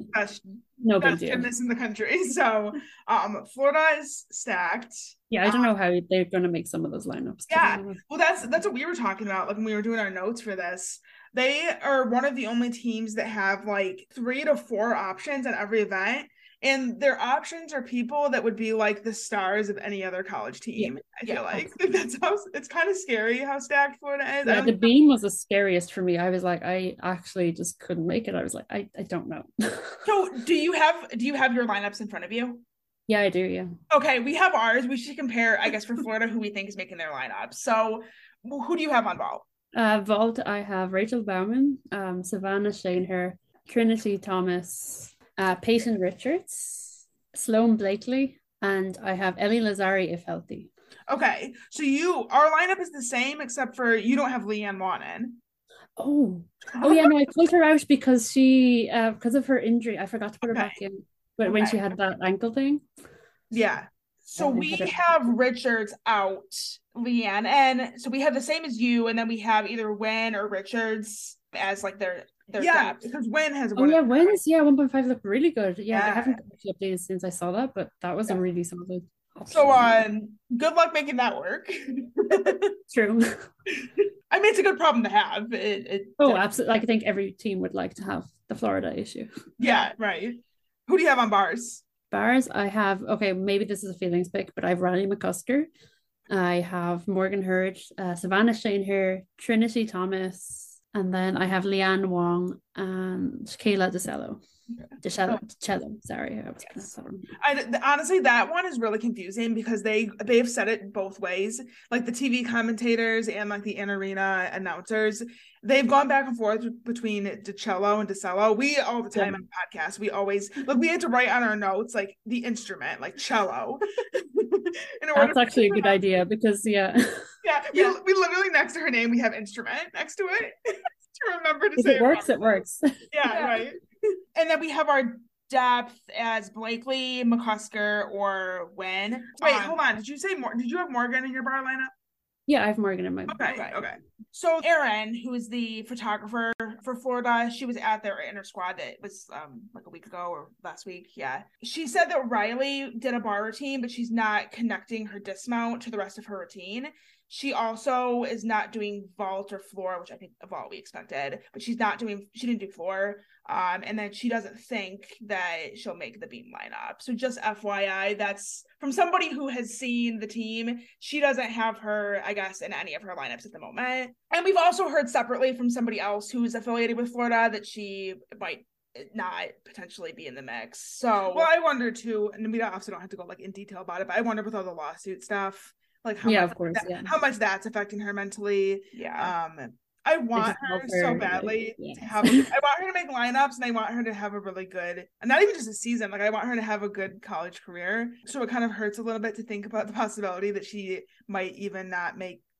No big deal.
Gymnast in the country. So Florida is stacked.
Yeah, I don't know how they're going to make some of those lineups.
Yeah, well, that's what we were talking about. Like when we were doing our notes for this, they are one of the only teams that have like 3 to 4 options at every event. And their options are people that would be like the stars of any other college team. I feel like that's how it's kind of scary how stacked Florida is.
Yeah, the beam was the scariest for me. I was like, I actually just couldn't make it. I was like, I don't know.
So do you have your lineups in front of you?
Yeah, I do. Yeah.
Okay, we have ours. We should compare, I guess, for Florida, who we think is making their lineups. So who do you have on vault?
Vault, I have Rachel Bauman, Savannah Shaneher, Trinity Thomas, Peyton Richards, Sloan Blakely, and I have Ellie Lazari if healthy.
Okay, so our lineup is the same except for you don't have Leanne Wannon.
Oh yeah, no, I pulled her out because she because of her injury. I forgot to put her back in, but when she had that ankle thing.
Yeah. So we have Richards out, Leanne, and so we have the same as you, and then we have either Wynn or Richards as like their depth. Because Wynn has
Wynn's 1.5 look really good. Yeah, I haven't actually updated since I saw that, but that was a really solid option.
So good luck making that work.
True.
I mean, it's a good problem to have.
Absolutely. Like, I think every team would like to have the Florida issue.
Yeah, right. Who do you have on bars?
Bars, I have, maybe this is a feelings pick, but I have Riley McCusker. I have Morgan Hurd, Savannah Shaneher, Trinity Thomas, and then I have Leanne Wong and Kayla DiCello. DiCello, sorry, I was pronounced that wrong.
Honestly, that one is really confusing because they've said it both ways. Like the TV commentators and like the in-arena announcers, they've gone back and forth between DiCello and DiCello. We all the time on podcasts, we always we had to write on our notes like the instrument, like cello.
That's actually a good idea because we
literally next to her name we have instrument next to it to remember to say
it works. It works.
Yeah, right. And then we have our depth as Blakely, McCusker, or Wynn. Wait, hold on. Did you have Morgan in your bar lineup?
Yeah, I have Morgan in my
Okay. So Erin, who is the photographer for Florida, she was at their inter squad that was like a week ago or last week. Yeah. She said that Riley did a bar routine, but she's not connecting her dismount to the rest of her routine. She also is not doing vault or floor, which I think vault we expected, but she didn't do floor. And then she doesn't think that she'll make the beam lineup. So just FYI, that's from somebody who has seen the team. She doesn't have her, I guess, in any of her lineups at the moment. And we've also heard separately from somebody else who's affiliated with Florida that she might not potentially be in the mix. So, well, I wonder too, and we also don't have to go like in detail about it, but I wonder with all the lawsuit stuff, like how much that's affecting her mentally. Yeah. I want her so badly to have. I want her to make lineups, and I want her to have a really good, and not even just a season. Like I want her to have a good college career. So it kind of hurts a little bit to think about the possibility that she might even not make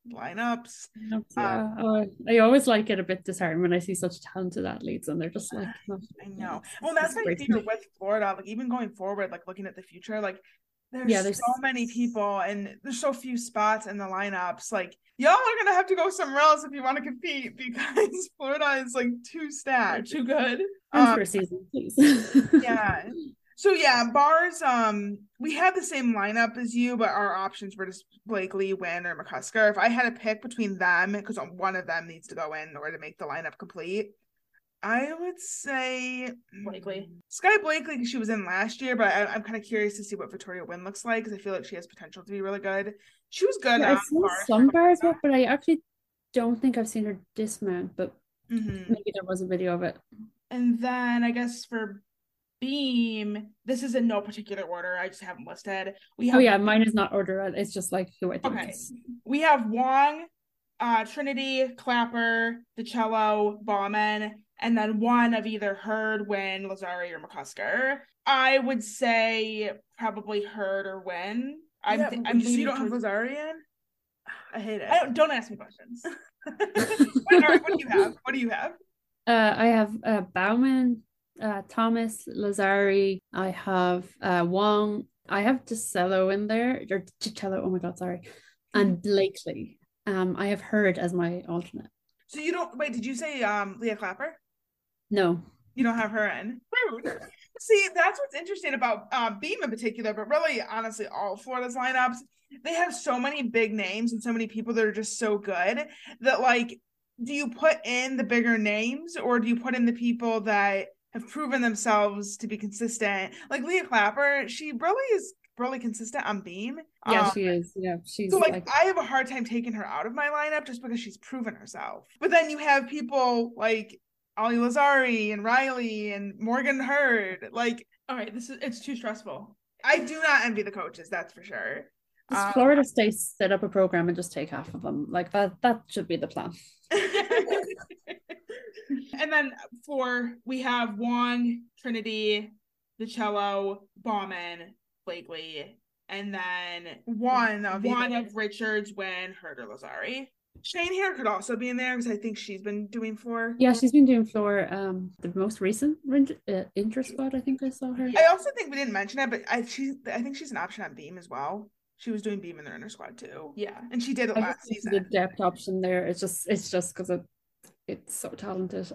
lineups.
Yeah. I always like it a bit disheartened when I see such talented athletes and they're just like, oh,
I know.
it's
That's my
great.
fear with Florida. Like even going forward, like looking at the future, like there's so many people and there's so few spots in the lineups. Like y'all are gonna have to go somewhere else if you want to compete because Florida is like too stacked, too good.
For a season, please.
Yeah. So yeah, bars. We had the same lineup as you, but our options were just Blakely, Wynn, or McCusker. If I had to pick between them, because one of them needs to go in order to make the lineup complete, I would say
Blakely.
Sky Blakely, because she was in last year, but I'm kind of curious to see what Victoria Wynn looks like because I feel like she has potential to be really good. She was good.
Yeah, I've seen some bars, but I actually don't think I've seen her dismount, but maybe there was a video of it.
And then I guess for Beam, this is in no particular order. I just have them listed.
Mine is not ordered. It's just like who I think.
Okay. We have Wong, Trinity, Clapper, DiCello, Bauman, and then one of either Hurd, Wynn, Lazzari, or McCusker. I would say probably Hurd or Wynn.
I'm so you don't have Lazzari in? I hate it.
Don't ask me questions.
What do you have?
I have Bauman, Thomas, Lazzari. I have Wong. I have DiCello in there, or DiCello. Oh my God, sorry. And Blakely. I have Hurd as my alternate.
So you don't wait? Did you say Leah Clapper?
No,
you don't have her in. Rude. See, that's what's interesting about Beam in particular, but really, honestly, all Florida's lineups. They have so many big names and so many people that are just so good that, like, do you put in the bigger names or do you put in the people that have proven themselves to be consistent? Like Leah Clapper, she really is really consistent on Beam.
Yeah, she is. Yeah, she's
so like I have a hard time taking her out of my lineup just because she's proven herself. But then you have people like Ali Lazzari and Riley and Morgan Hurd. Like,
all right, it's too stressful.
I do not envy the coaches, that's for sure.
Does Florida State set up a program and just take half of them? Like that should be the plan.
And then we have Wong, Trinity, DiCello, Bauman, Blakely, and then one of Richards, Wynn, Hurd, or Lazzari.
Shane Hare could also be in there because I think she's been doing floor.
Yeah, she's been doing floor. The most recent inter squad, I think I saw her.
I also think we didn't mention it, but I think she's an option on Beam as well. She was doing Beam in their inter squad too.
Yeah,
and she did it last season.
The depth option there, it's just because it's so talented.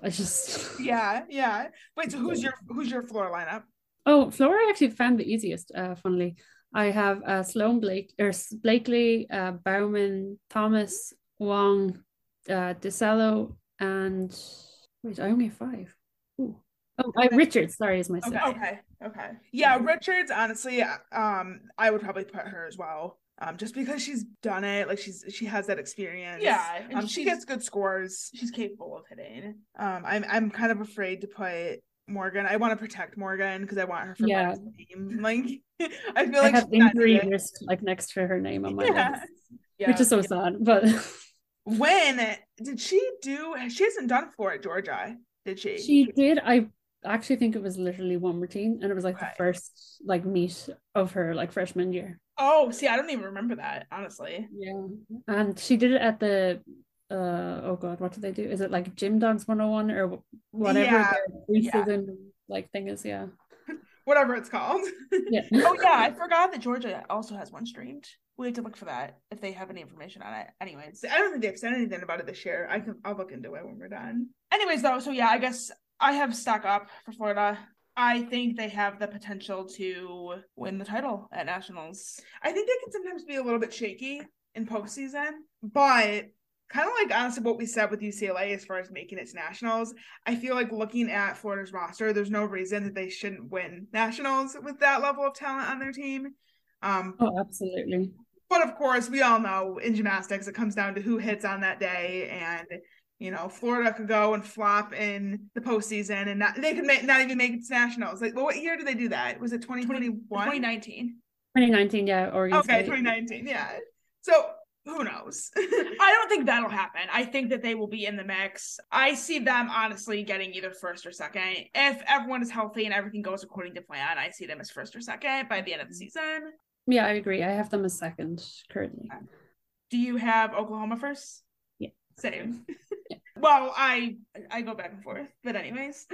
Yeah. Wait, so who's your floor lineup?
Oh, floor I actually found the easiest. Funnily, I have Sloan Blakely, Bauman, Thomas, Wong, DiCello, and wait, I only have 5. Ooh. Oh, Richards, sorry, is my 6.
Okay. Yeah, Richards, honestly, I would probably put her as well. Just because she's done it, like she has that experience.
Yeah,
she gets good scores.
She's capable of hitting.
I'm kind of afraid to put Morgan. I want to protect Morgan because I want her for my team. Like, I feel like
I have injury risk like next to her name on my list, which is so sad. But
when did she do? She hasn't done floor at Georgia, did she?
She did. I actually think it was literally one routine, and it was like the first like meet of her like freshman year.
Oh, see, I don't even remember that, honestly.
Yeah, and she did it at the oh god, what did they do? Is it like Gym Dogs 101 or whatever the preseason like thing is? Yeah,
whatever it's called.
Yeah.
Oh yeah, I forgot that Georgia also has one streamed. We have to look for that if they have any information on it. Anyways,
I don't think they've said anything about it this year. I'll look into it when we're done.
Anyways, though, so yeah, I guess I have stock up for Florida. I think they have the potential to win the title at nationals.
I think they can sometimes be a little bit shaky in postseason, but kind of like honestly what we said with UCLA as far as making it to nationals, I feel like looking at Florida's roster, there's no reason that they shouldn't win nationals with that level of talent on their team.
Oh, absolutely.
But of course, we all know in gymnastics, it comes down to who hits on that day. And, you know, Florida could go and flop in the postseason and they could not even make it to nationals. Like, well, what year did they do that? Was it 2021?
2019.
2019, yeah. Oregon
State. 2019, yeah. So who knows?
I don't think that'll happen. I think that they will be in the mix. I see them honestly getting either first or second. If everyone is healthy and everything goes according to plan, I see them as first or second by the end of the season.
Yeah, I agree. I have them as second currently.
Do you have Oklahoma first?
Yeah.
Same.
Yeah.
Well, I go back and forth, but anyways,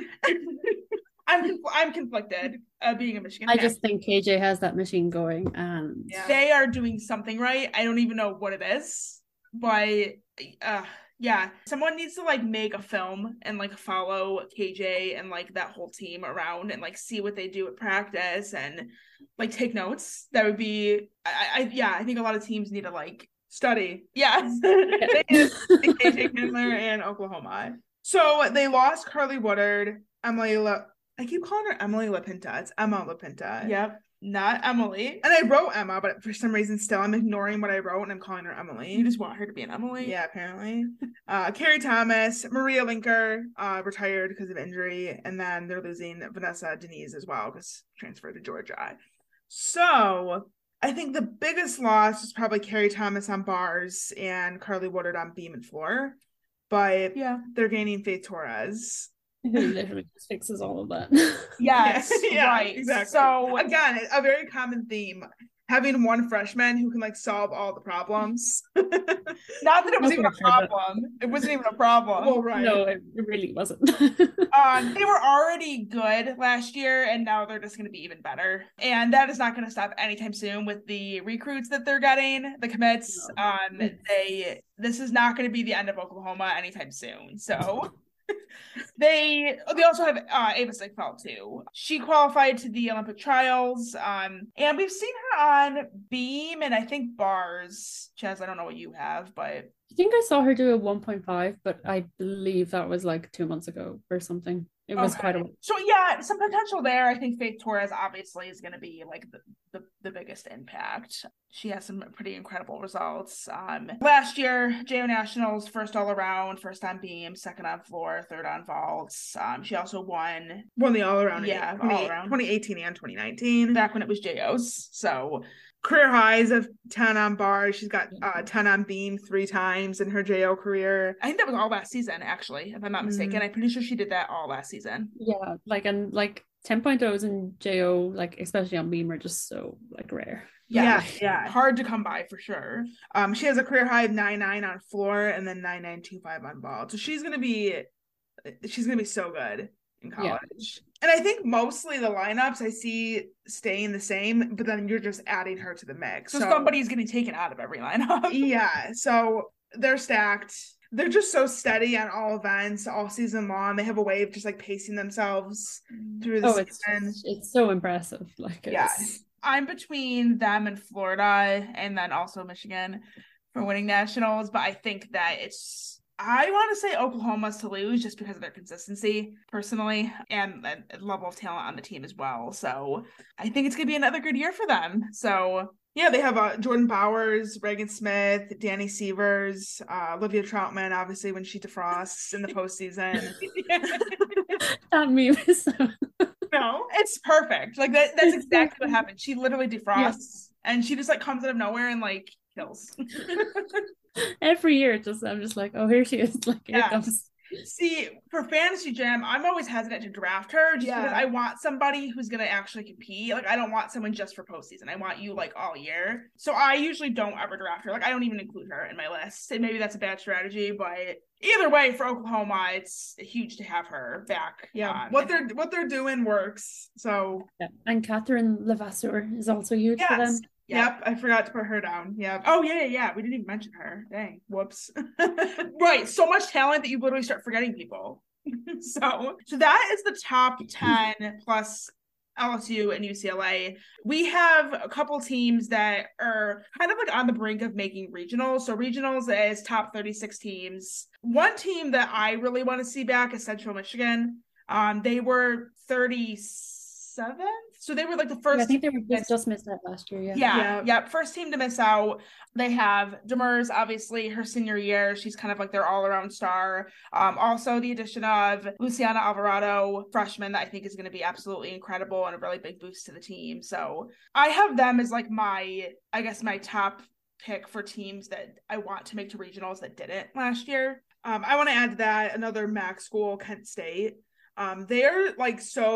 I'm conflicted. Being a Michigan
I
fan.
just think KJ has that machine going, and
They are doing something right. I don't even know what it is, but yeah, someone needs to like make a film and like follow KJ and like that whole team around and like see what they do at practice and like take notes. That would be I think a lot of teams need to like study. Yes. KJ Kindler and Oklahoma. So they lost Carly Woodard, I keep calling her Emily LaPinta. It's Emma LaPinta. Yep. Not Emily. And I wrote Emma, but for some reason still I'm ignoring what I wrote and I'm calling her Emily. You just want her to be an Emily? Yeah, apparently. Carrie Thomas, Maria Linker, retired because of injury. And then they're losing Vanessa Denise as well because transferred to Georgia. So I think the biggest loss is probably Carrie Thomas on bars and Carly Woodard on beam and floor. But yeah, they're gaining Faith Torres.
who literally just fixes all of that.
Yes,
yeah,
right.
Exactly.
So
again, a very common theme. Having one freshman who can like solve all the problems.
Not that it was even a problem. It wasn't even a problem.
Well, right.
No, it really wasn't.
They were already good last year, and now they're just going to be even better. And that is not going to stop anytime soon with the recruits that they're getting, the commits. No. This is not going to be the end of Oklahoma anytime soon. So. They also have Ava Sigfeld too. She qualified to the Olympic trials, and we've seen her on beam and I think bars. Chaz, I don't know what you have, but
I think I saw her do a 1.5, but I believe that was like 2 months ago or something. It was quite a while.
So yeah, some potential there. I think Faith Torres obviously is going to be like the biggest impact. She has some pretty incredible results. Last year, JO Nationals, first all around, first on beam, second on floor, third on vaults. She also won
the all around.
Yeah,
all around 2018 and 2019.
Back when it was JO's. So
career highs of 10 on bars. She's got 10 on beam 3 times in her JO career.
I think that was all last season, actually, if I'm not mistaken. I'm pretty sure she did that all last season.
Yeah, like 10.0s in JO, like especially on beam, are just so like rare.
Yeah. Hard to come by for sure.
She has a career high of 9.9 on floor and then 9.925 on ball. So she's gonna be so good in college. Yeah. And I think mostly the lineups I see staying the same, but then you're just adding her to the mix.
So somebody's getting taken out of every lineup.
Yeah. So they're stacked. They're just so steady on all events all season long. They have a way of just like pacing themselves through the season.
It's so impressive.
I'm between them and Florida and then also Michigan for winning nationals, but I think that I want to say Oklahoma's to lose just because of their consistency personally and the level of talent on the team as well. So I think it's going to be another good year for them. So
yeah, they have Jordan Bowers, Reagan Smith, Danny Severs, Olivia Troutman, obviously when she defrosts in the postseason.
That meme is so...
No, it's perfect. Like that's exactly what happened. She literally defrosts and she just like comes out of nowhere and like kills.
Every year I'm just like, oh, here she is. Like here comes.
See, for Fantasy Jam, I'm always hesitant to draft her just because I want somebody who's going to actually compete. Like, I don't want someone just for postseason. I want you, like, all year. So I usually don't ever draft her. Like, I don't even include her in my list. And maybe that's a bad strategy, but either way, for Oklahoma, it's huge to have her back.
Yeah, what they're doing works. So
and Catherine Levasseur is also huge for them.
Yep, I forgot to put her down. Yep.
Oh, yeah. We didn't even mention her. Dang. Whoops. Right. So much talent that you literally start forgetting people. So that is the top 10 plus LSU and UCLA. We have a couple teams that are kind of like on the brink of making regionals. So regionals is top 36 teams. One team that I really want to see back is Central Michigan. They were 37th. So they were like the first.
I think they were just missed out last year.
Yeah. First team to miss out. They have Demers, obviously her senior year. She's kind of like their all-around star. Also the addition of Luciana Alvarado, freshman, that I think is going to be absolutely incredible and a really big boost to the team. So I have them as like my top pick for teams that I want to make to regionals that didn't last year.
I want to add to that another MAC school, Kent State. They're like so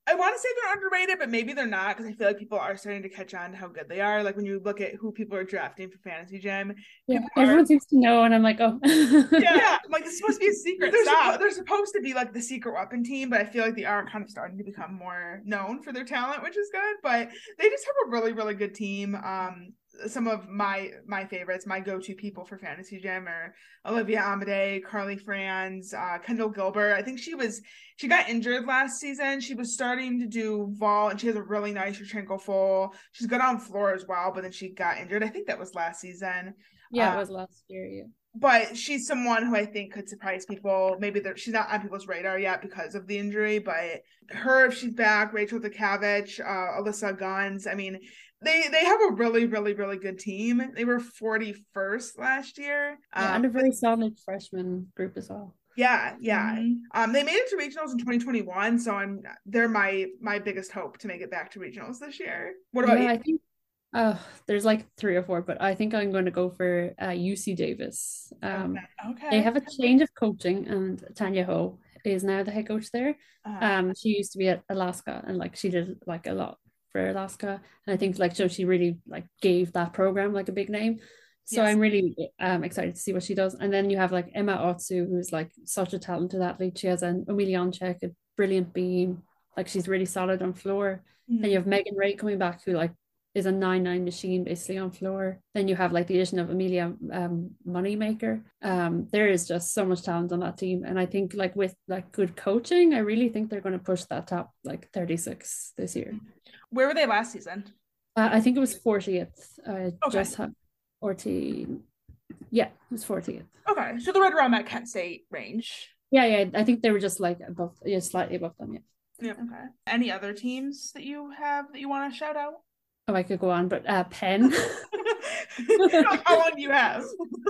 I want to say they're underrated, but maybe they're not, because I feel like people are starting to catch on to how good they are. Like when you look at who people are drafting for Fantasy Gym,
Yeah, everyone seems to know, and I'm like, oh.
yeah, I'm like, this is supposed to be a secret. They're supposed to be like the secret weapon team, but I feel like they are kind of starting to become more known for their talent, which is good. But they just have a really, really good team. Some of my favorites, my go-to people for Fantasy Gym are Olivia Amade, Carly Franz, Kendall Gilbert. I think she got injured last season. She was starting to do vault, and she has a really nice Yurchenko full. She's good on floor as well, but then she got injured. I think that was last season.
Yeah, it was last year, yeah.
But she's someone who I think could surprise people. Maybe she's not on people's radar yet because of the injury, but her, if she's back, Rachel Dukavich, Alyssa Guns, I mean, they have a really, really, really good team. They were 41st last year.
And a very solid freshman group as well.
Yeah. Mm-hmm. They made it to regionals in 2021, so they're my biggest hope to make it back to regionals this year. What about you?
I think there's like 3 or 4, but I think I'm going to go for UC Davis.
Okay.
They have a change of coaching, and Tanya Ho is now the head coach there. She used to be at Alaska, and like she did like a lot for Alaska, and I think like so she really like gave that program like a big name. So yes. I'm really excited to see what she does. And then you have like Emma Otsu, who's like such a talented athlete. She has an Emelianchek, a brilliant beam, like she's really solid on floor. And you have Megan Ray coming back, who like is a 9-9 machine basically on floor. Then you have like the addition of Amelia Moneymaker. There is just so much talent on that team, and I think like with like good coaching, I really think they're going to push that top like 36 this year.
Where were they last season?
I think it was 40th. Just had 14. Yeah, it was 40th.
Okay, so they're right around that Kent State range.
Yeah. I think they were just like above, slightly above them.
Yeah. Okay. Any other teams that you have that you want to shout out?
Oh, I could go on, but Penn.
How long do you have?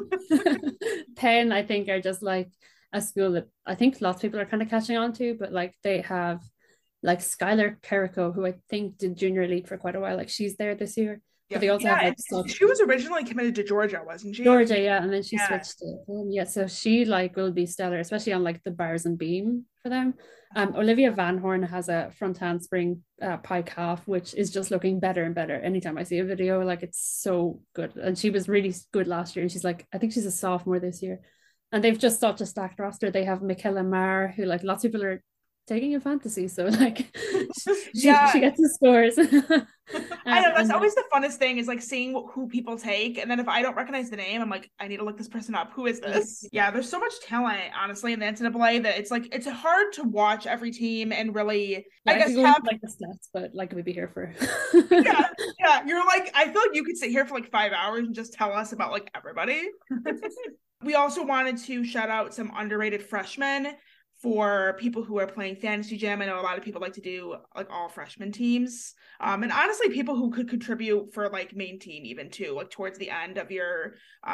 Penn, I think, are just like a school that I think lots of people are kind of catching on to, but like they have like Skylar Carrico, who I think did junior league for quite a while. Like she's there this year. But they also have like
she was originally committed to Georgia, wasn't she?
Georgia, yeah, and then she switched to so she like will be stellar, especially on like the bars and beam for them. Olivia Van Horn has a front handspring pie calf, which is just looking better and better anytime I see a video. Like it's so good, and she was really good last year, and she's like, I think she's a sophomore this year, and they've just such a stacked roster. They have Michaela Marr, who like lots of people are taking in fantasy, so like she gets the scores.
I know, that's always the funnest thing, is like seeing who people take, and then if I don't recognize the name, I'm like, I need to look this person up. Who is this? Yeah, there's so much talent honestly in the NCAA that it's like it's hard to watch every team and really I guess have
like the stats, but like we'd be here for
yeah, you're like, I feel like you could sit here for like 5 hours and just tell us about like everybody. We also wanted to shout out some underrated freshmen for people who are playing Fantasy Gym. I know a lot of people like to do like all freshman teams. And honestly, people who could contribute for like main team even too, like towards the end of your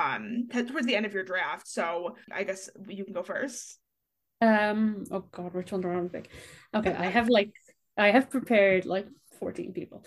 draft. So I guess you can go first.
Oh God, which one do I want to pick? Okay, I have prepared like 14 people.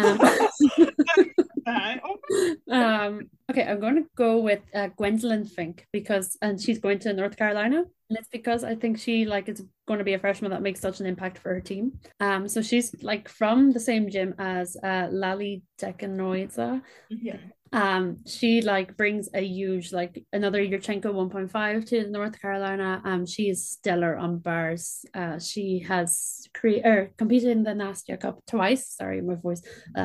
Okay, I'm going to go with Gwendolyn Fink and she's going to North Carolina. And it's because I think she like is going to be a freshman that makes such an impact for her team. So she's like from the same gym as Lali Dekanoidze.
Yeah.
She like brings a huge like another Yurchenko 1.5 to North Carolina. She is stellar on bars. She has competed in the Nastia Cup twice. Sorry, my voice.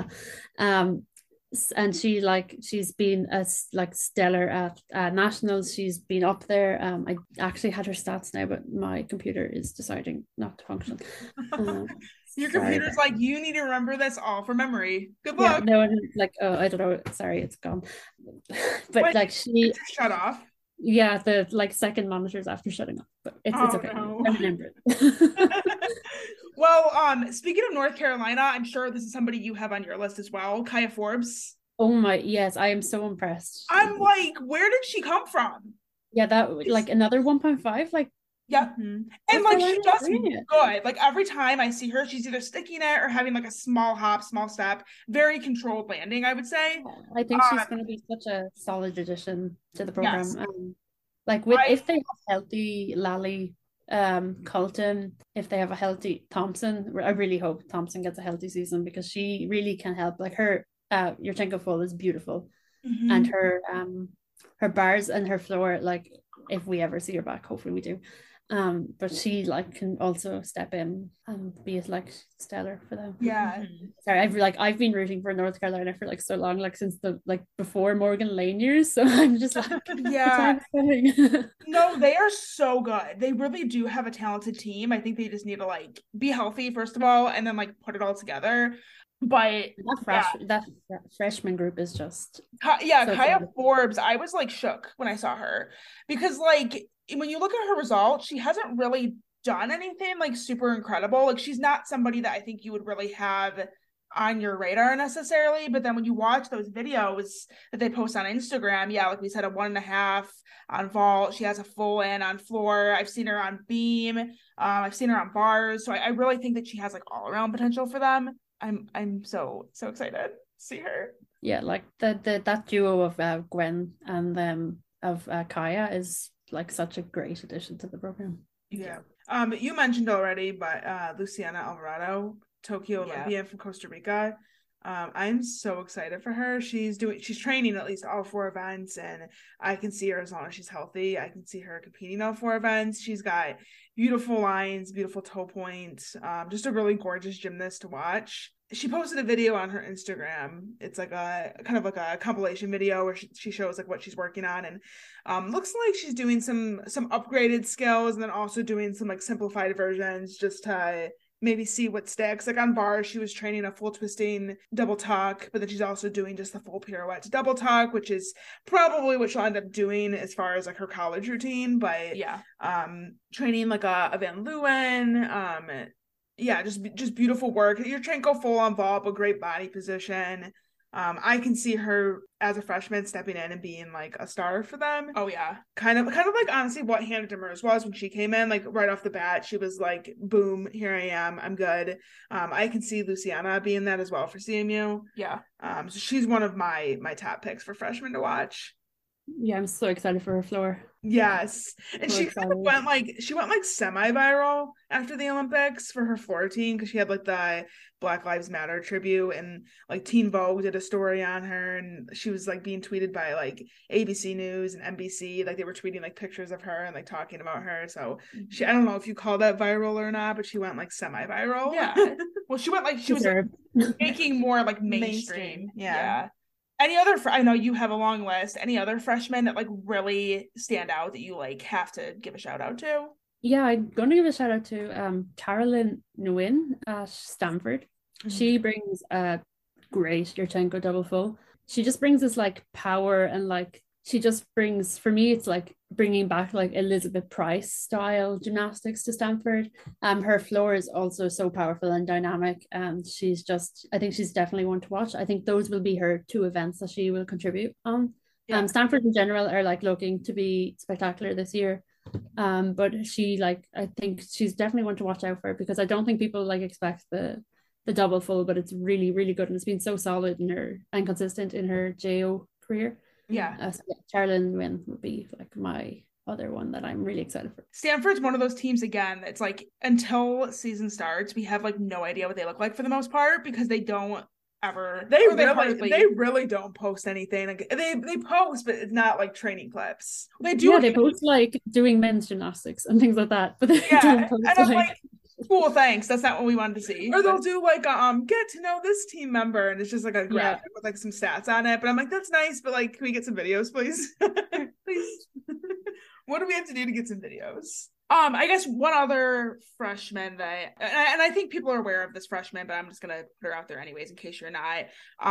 And she's been stellar at nationals. She's been up there. I actually had her stats now, but my computer is deciding not to function.
Your computer's like, you need to remember this all from memory. Good luck.
Yeah, no, like, oh, I don't know. Sorry, it's gone. But like she
shut off.
Yeah, the like second monitors after shutting off. But it's okay.
No.
I remember it.
Well, speaking of North Carolina, I'm sure this is somebody you have on your list as well. Kaya Forbes.
Oh my, yes, I am so impressed.
I'm like, where did she come from?
Yeah, that like another 1.5, like
yeah. Mm-hmm. And like she does good. Like every time I see her, she's either sticking it or having like a small hop, small step, very controlled landing, I would say.
I think she's going to be such a solid addition to the program.
Yes.
Like if they have healthy Lally Colton, if they have a healthy Thompson. I really hope Thompson gets a healthy season because she really can help. Like her Yurchenko full is beautiful, and her bars and her floor, like if we ever see her back, hopefully we do. But she like can also step in and be like stellar for them.
Yeah.
Sorry, I've been rooting for North Carolina for like so long, like since the like before Morgan Lane years. So I'm just like,
yeah. No, they are so good. They really do have a talented team. I think they just need to like be healthy first of all, and then like put it all together. But
that freshman group is just
Kaya Forbes. I was like shook when I saw her because like when you look at her results, she hasn't really done anything like super incredible. Like she's not somebody that I think you would really have on your radar necessarily. But then when you watch those videos that they post on Instagram, like we said, a 1.5 on vault. She has a full in on floor. I've seen her on beam. I've seen her on bars. So I really think that she has like all around potential for them. I'm so excited to see her.
Yeah, like that duo of Gwen and of Kaya is like such a great addition to the program.
Yeah. You mentioned already, but Luciana Alvarado, Tokyo Olympian from Costa Rica. I'm so excited for her. She's training at least all 4 events, and I can see her as long as she's healthy. I can see her competing all 4 events. She's got beautiful lines, beautiful toe points, just a really gorgeous gymnast to watch. She posted a video on her Instagram. It's like a kind of like a compilation video where she shows like what she's working on, and looks like she's doing some upgraded skills and then also doing some like simplified versions just to maybe see what sticks. Like on bars, she was training a full twisting double tuck, but then she's also doing just the full pirouette to double tuck, which is probably what she'll end up doing as far as like her college routine. But training like a Van Leeuwen, just beautiful work. Yurchenko full on vault, but great body position. I can see her as a freshman stepping in and being like a star for them.
Oh yeah.
Kind of like honestly what Hannah Demers was when she came in, like right off the bat, she was like, boom, here I am, I'm good. I can see Luciana being that as well for CMU.
Yeah.
So she's one of my top picks for freshmen to watch.
Yeah, I'm so excited for her floor.
Yes. And
So
she kind of went like semi-viral after the Olympics for her floor team because she had like the Black Lives Matter tribute, and like Teen Vogue did a story on her, and she was like being tweeted by like ABC News and NBC. Like they were tweeting like pictures of her and like talking about her. So I don't know if you call that viral or not, but she went like semi-viral.
Yeah. Well, she was like, making more like mainstream.
Yeah.
Any other I know you have a long list. Any other freshmen that like really stand out that you like have to give a shout out to?
Yeah, I'm going to give a shout out to Carolyn Nguyen at Stanford. Mm-hmm. She brings a great Yurchenko double full. She just brings this like power, and like she just brings, for me, it's like bringing back like Elizabeth Price style gymnastics to Stanford. Her floor is also so powerful and dynamic, and I think she's definitely one to watch. I think those will be her 2 events that she will contribute on. Yeah. Stanford in general are like looking to be spectacular this year. But I think she's definitely one to watch out for, because I don't think people like expect the double full, but it's really, really good, and it's been so solid and consistent in her JO career.
Yeah.
Carolyn Nguyen would be like my other one that I'm really excited for.
Stanford's one of those teams, again, it's like until season starts, we have like no idea what they look like for the most part, because they don't ever
they really don't post anything. Like they post, but it's not like training clips.
They post like doing men's gymnastics and things like that, but they don't post,
and I'm like cool, thanks, that's not what we wanted to see.
Or they'll do like get to know this team member, and it's just like a graphic with like some stats on it, but I'm like, that's nice, but like, can we get some videos, please? Please. What do we have to do to get some videos?
I guess one other freshman that, and I think people are aware of this freshman, but I'm just gonna put her out there anyways in case you're not.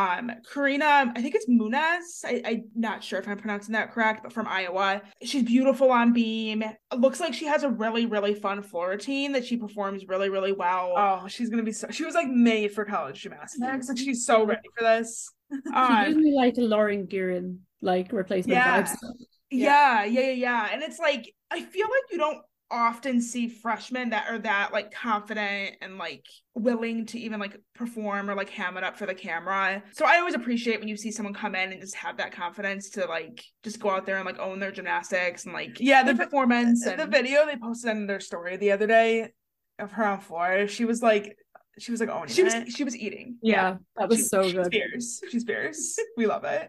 Karina, I think it's Munez. I'm not sure if I'm pronouncing that correct, but from Iowa. She's beautiful on beam. It looks like she has a really, really fun floor routine that she performs really, really well.
Oh, she's gonna be she was like made for college gymnastics. Like she's so ready for this.
She gives me like Lauren Guerin like replacement vibes.
Yeah. And it's like, I feel like you don't
often see freshmen that are that like confident and like willing to even like perform or like ham it up for the camera. So I always appreciate when you see someone come in and just have that confidence to like just go out there and like own their gymnastics and like the performance. And the video they posted in their story the other day of her on floor, she was like owning it. She was eating.
Yeah, that was so good.
She's fierce. We love it.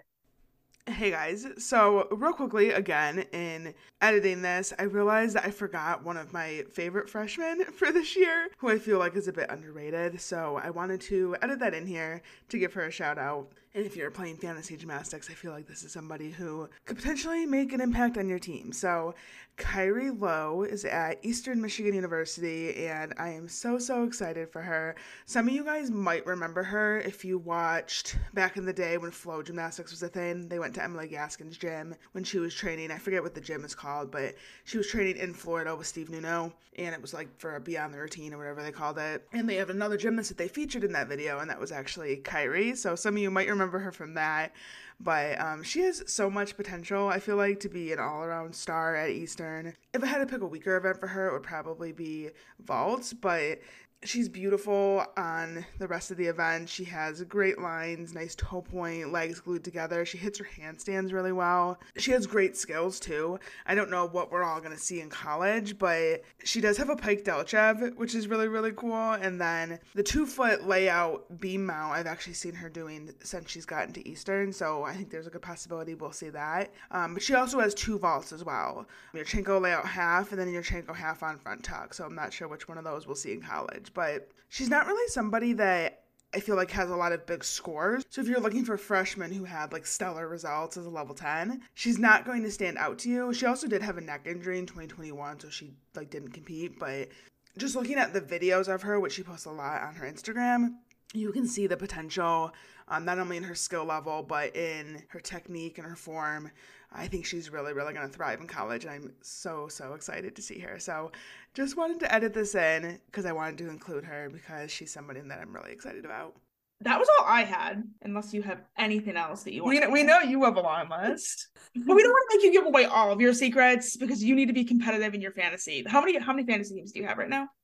Hey guys, so real quickly, again, in editing this, I realized that I forgot one of my favorite freshmen for this year, who I feel like is a bit underrated, so I wanted to edit that in here to give her a shout out. And if you're playing fantasy gymnastics, I feel like this is somebody who could potentially make an impact on your team. So Kyrie Lowe is at Eastern Michigan University, and I am so excited for her. Some of you guys might remember her if you watched back in the day when flow gymnastics was a thing. They went to Emily Gaskin's gym when she was training. I forget what the gym is called, but she was training in Florida with Steve Nuno, and it was like for a Beyond the Routine or whatever they called it. And they have another gymnast that they featured in that video, and that was actually Kyrie. So some of you might remember her from that. But she has so much potential, I feel like, to be an all-around star at Eastern. If I had to pick a weaker event for her, it would probably be vaults, but she's beautiful on the rest of the event. She has great lines, nice toe point, legs glued together. She hits her handstands really well. She has great skills too. I don't know what we're all going to see in college, but she does have a pike Delchev, which is really cool. And then the 2-foot layout beam mount, I've actually seen her doing since she's gotten to Eastern, so I think there's a good possibility we'll see that. But she also has 2 vaults as well. Yurchenko layout half, and then Yurchenko half on front tuck, so I'm not sure which one of those we'll see in college. But she's not really somebody that I feel like has a lot of big scores. So if you're looking for freshmen who had like stellar results as a level 10, she's not going to stand out to you. She also did have a neck injury in 2021, so she like didn't compete. But just looking at the videos of her, which she posts a lot on her Instagram, you can see the potential, not only in her skill level, but in her technique and her form. I think she's really going to thrive in college, and I'm so excited to see her. So just wanted to edit this in because I wanted to include her because she's somebody that I'm really excited about.
That was all I had, unless you have anything else that you want. We know you have a long list, but we don't want to make you give away all of your secrets because you need to be competitive in your fantasy. How many fantasy teams do you have right now?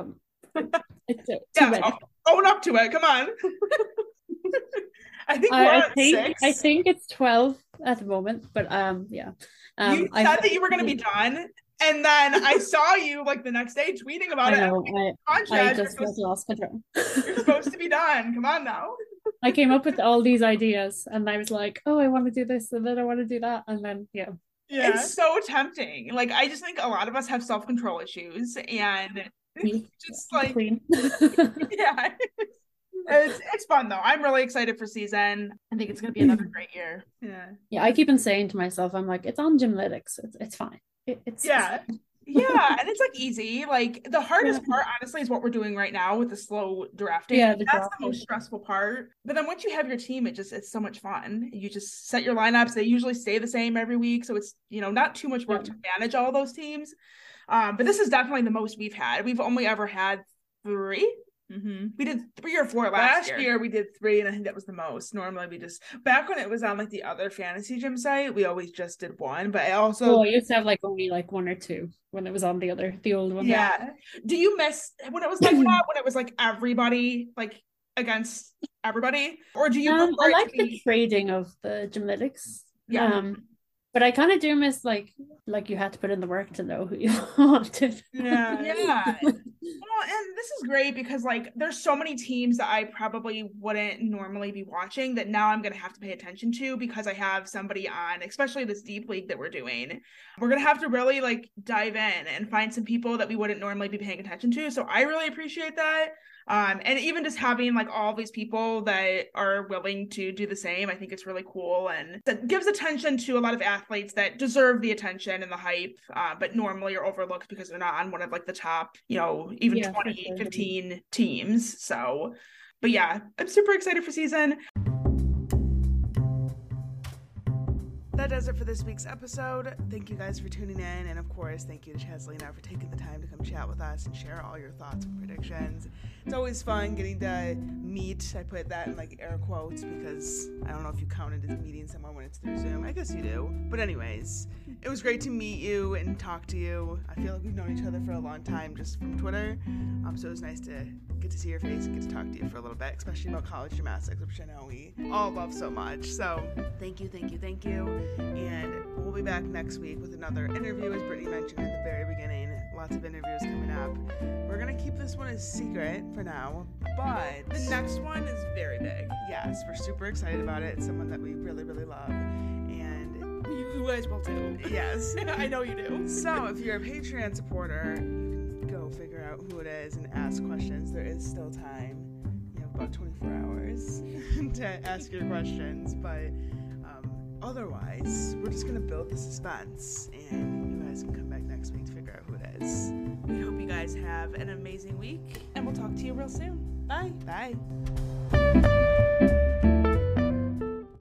It's too many.
Own up to it. Come on. I
think it's 12 at the moment, but yeah.
You said that you were going to be done, and then I saw you like the next day tweeting about it.
I just lost control.
You're supposed to be done. Come on now.
I came up with all these ideas, and I was like, "Oh, I want to do this, and then I want to do that," and then yeah.
It's so tempting. Like I just think a lot of us have self-control issues, and just like yeah. It's fun though. I'm really excited for season. I think it's gonna be another great year.
Yeah. I keep on saying to myself, I'm like, it's on Gymlytics. It's fine. It's
yeah, and it's like easy. Like the hardest part, honestly, is what we're doing right now with the slow drafting.
Yeah,
that's the most stressful part. But then once you have your team, it's so much fun. You just set your lineups. They usually stay the same every week, so it's not too much work to manage all those teams. But this is definitely the most we've had. We've only ever had 3. Mm-hmm. We did 3 or 4 last year. We did 3, and I think that was the most. Normally we just, back when it was on like the other fantasy gym site, we always just did 1. But I also
I used to have like only like 1 or 2 when it was on the old one.
Yeah. Do you miss when it was like that? When it was like everybody like against everybody, or do you?
I like the trading of the Gymlytics. Yeah. But I kind of do miss like you had to put in the work to know who you wanted.
Yeah. Well, and this is great because like there's so many teams that I probably wouldn't normally be watching that now I'm going to have to pay attention to because I have somebody on, especially this deep league that we're doing. We're going to have to really like dive in and find some people that we wouldn't normally be paying attention to. So I really appreciate that. And even just having like all these people that are willing to do the same, I think it's really cool. And that gives attention to a lot of athletes that deserve the attention and the hype, but normally are overlooked because they're not on one of like the top, even 20, 15 teams. So, but yeah, I'm super excited for season.
That that does it for this week's episode. Thank you guys for tuning in, and of course, thank you to Chazalina for taking the time to come chat with us and share all your thoughts and predictions. It's always fun getting to meet. I put that in like air quotes because I don't know if you count it as meeting someone when it's through Zoom. I guess you do. But anyways, it was great to meet you and talk to you. I feel like we've known each other for a long time just from Twitter. So it was nice to get to see your face and get to talk to you for a little bit, especially about college gymnastics, which I know we all love so much. So thank you. And we'll be back next week with another interview, as Brittany mentioned in the very beginning. Lots of interviews coming up. We're going to keep this one a secret for now, but
the next one is very big.
Yes, we're super excited about it. It's someone that we really, really love. And
you guys will too.
Yes.
I know you do.
So if you're a Patreon supporter, you can go figure out who it is and ask questions. There is still time. You have about 24 hours to ask your questions, but otherwise, we're just going to build the suspense, and you guys can come back next week to figure out who it is.
We hope you guys have an amazing week, and we'll talk to you real soon. Bye.
Bye.